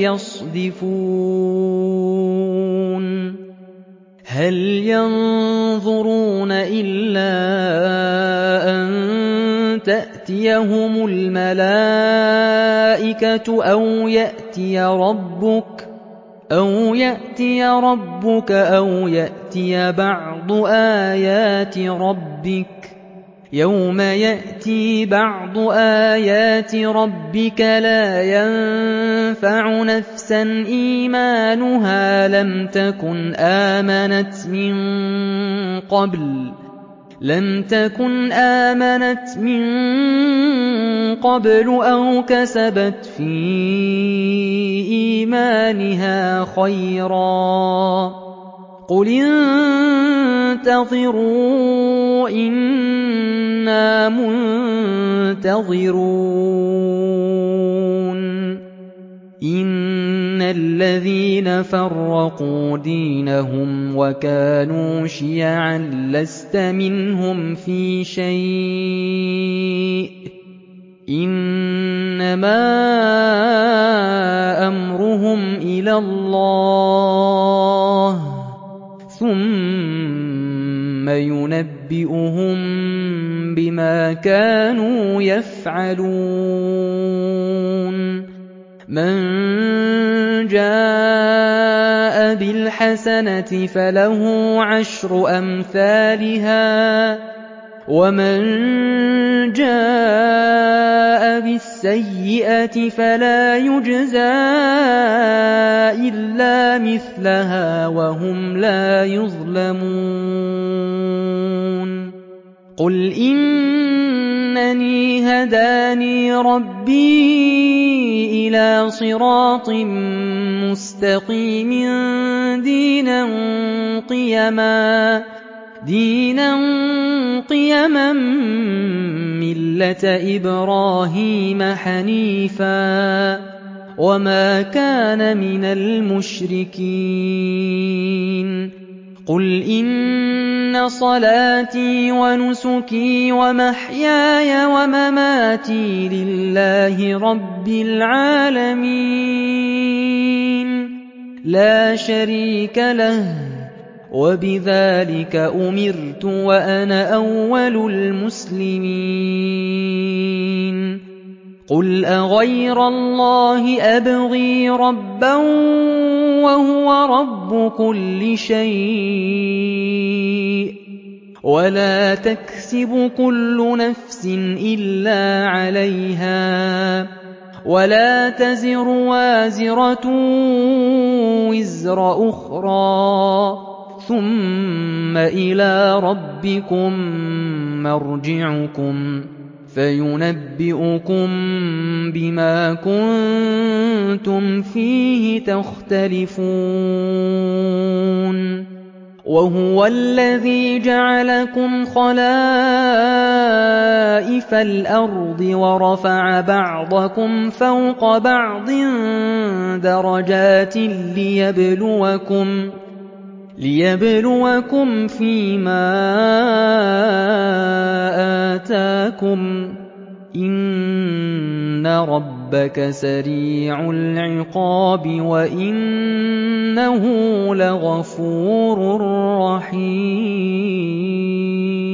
يَصْدِفُونَ هَلْ يَنظُرُونَ إِلَّا أَن تَأْتِيَهُمُ الْمَلَائِكَةُ أَوْ يَأْتِيَ رَبُّكَ أَوْ يَأْتِيَ رَبُّكَ أَوْ يَأْتِيَ بَعْضُ آيَاتِ رَبِّكَ ۗ يَوْمَ يَأْتِي بَعْضُ آيَاتِ رَبِّكَ لَا يَنفَعُ نَفْسًا إِيمَانُهَا لَمْ تَكُنْ آمَنَتْ مِن قَبْلُ لَمْ تَكُنْ آمَنَتْ مِن قَبْلُ أَوْ كَسَبَتْ فِي إِيمَانِهَا خَيْرًا ۗ قُلِ انتَظِرُوا إِنَّا مُنتَظِرُونَ إِنَّ الَّذِينَ فَرَّقُوا دِينَهُمْ وَكَانُوا شِيَعًا لَّسْتَ مِنْهُمْ فِي شَيْءٍ ۚ إِنَّمَا أَمْرُهُمْ إِلَى اللَّهِ ثُمَّ يُنَبِّئُهُم بِمَا كَانُوا يَفْعَلُونَ مَن جَاءَ بِالْحَسَنَةِ فَلَهُ عَشْرُ أَمْثَالِهَا ۖ وَمَن جَاءَ بِالسَّيِّئَةِ فَلَا يُجْزَىٰ إِلَّا مِثْلَهَا وَهُمْ لَا يُظْلَمُونَ قُلْ إِنَّنِي هَدَانِي رَبِّي إِلَىٰ صِرَاطٍ مُّسْتَقِيمٍ دِينًا قِيَمًا دينا قِيَمًا مِّلَّةَ إِبْرَاهِيمَ حَنِيفًا ۖ وَمَا كَانَ مِنَ الْمُشْرِكِينَ قُلْ إِنَّ صَلَاتِي وَنُسُكِي وَمَحْيَايَ وَمَمَاتِي لِلَّهِ رَبِّ الْعَالَمِينَ لَا شَرِيكَ لَهُ ۖ وَبِذَٰلِكَ أُمِرْتُ وَأَنَا أَوَّلُ الْمُسْلِمِينَ قُلْ أَغَيْرَ اللَّهِ أَبْغِي رَبًّا وَهُوَ رَبُّ كُلِّ شَيْءٍ وَلَا تَكْسِبُ كُلُّ نَفْسٍ إِلَّا عَلَيْهَا وَلَا تَزِرُ وَازِرَةٌ وِزْرَ أُخْرَىٰ ثُمَّ إِلَىٰ رَبِّكُم مَّرْجِعُكُمْ فَيُنَبِّئُكُم بِمَا كُنتُمْ فِيهِ تَخْتَلِفُونَ وَهُوَ الَّذِي جَعَلَكُمْ خَلَائِفَ الْأَرْضِ وَرَفَعَ بَعْضَكُمْ فَوْقَ بَعْضٍ دَرَجَاتٍ لِّيَبْلُوَكُمْ لِيَبْلُوَكُمْ فِيمَا آتَاكُمْ ۗ إِنَّ رَبَّكَ سَرِيعُ الْعِقَابِ وَإِنَّهُ لَغَفُورٌ رَّحِيمٌ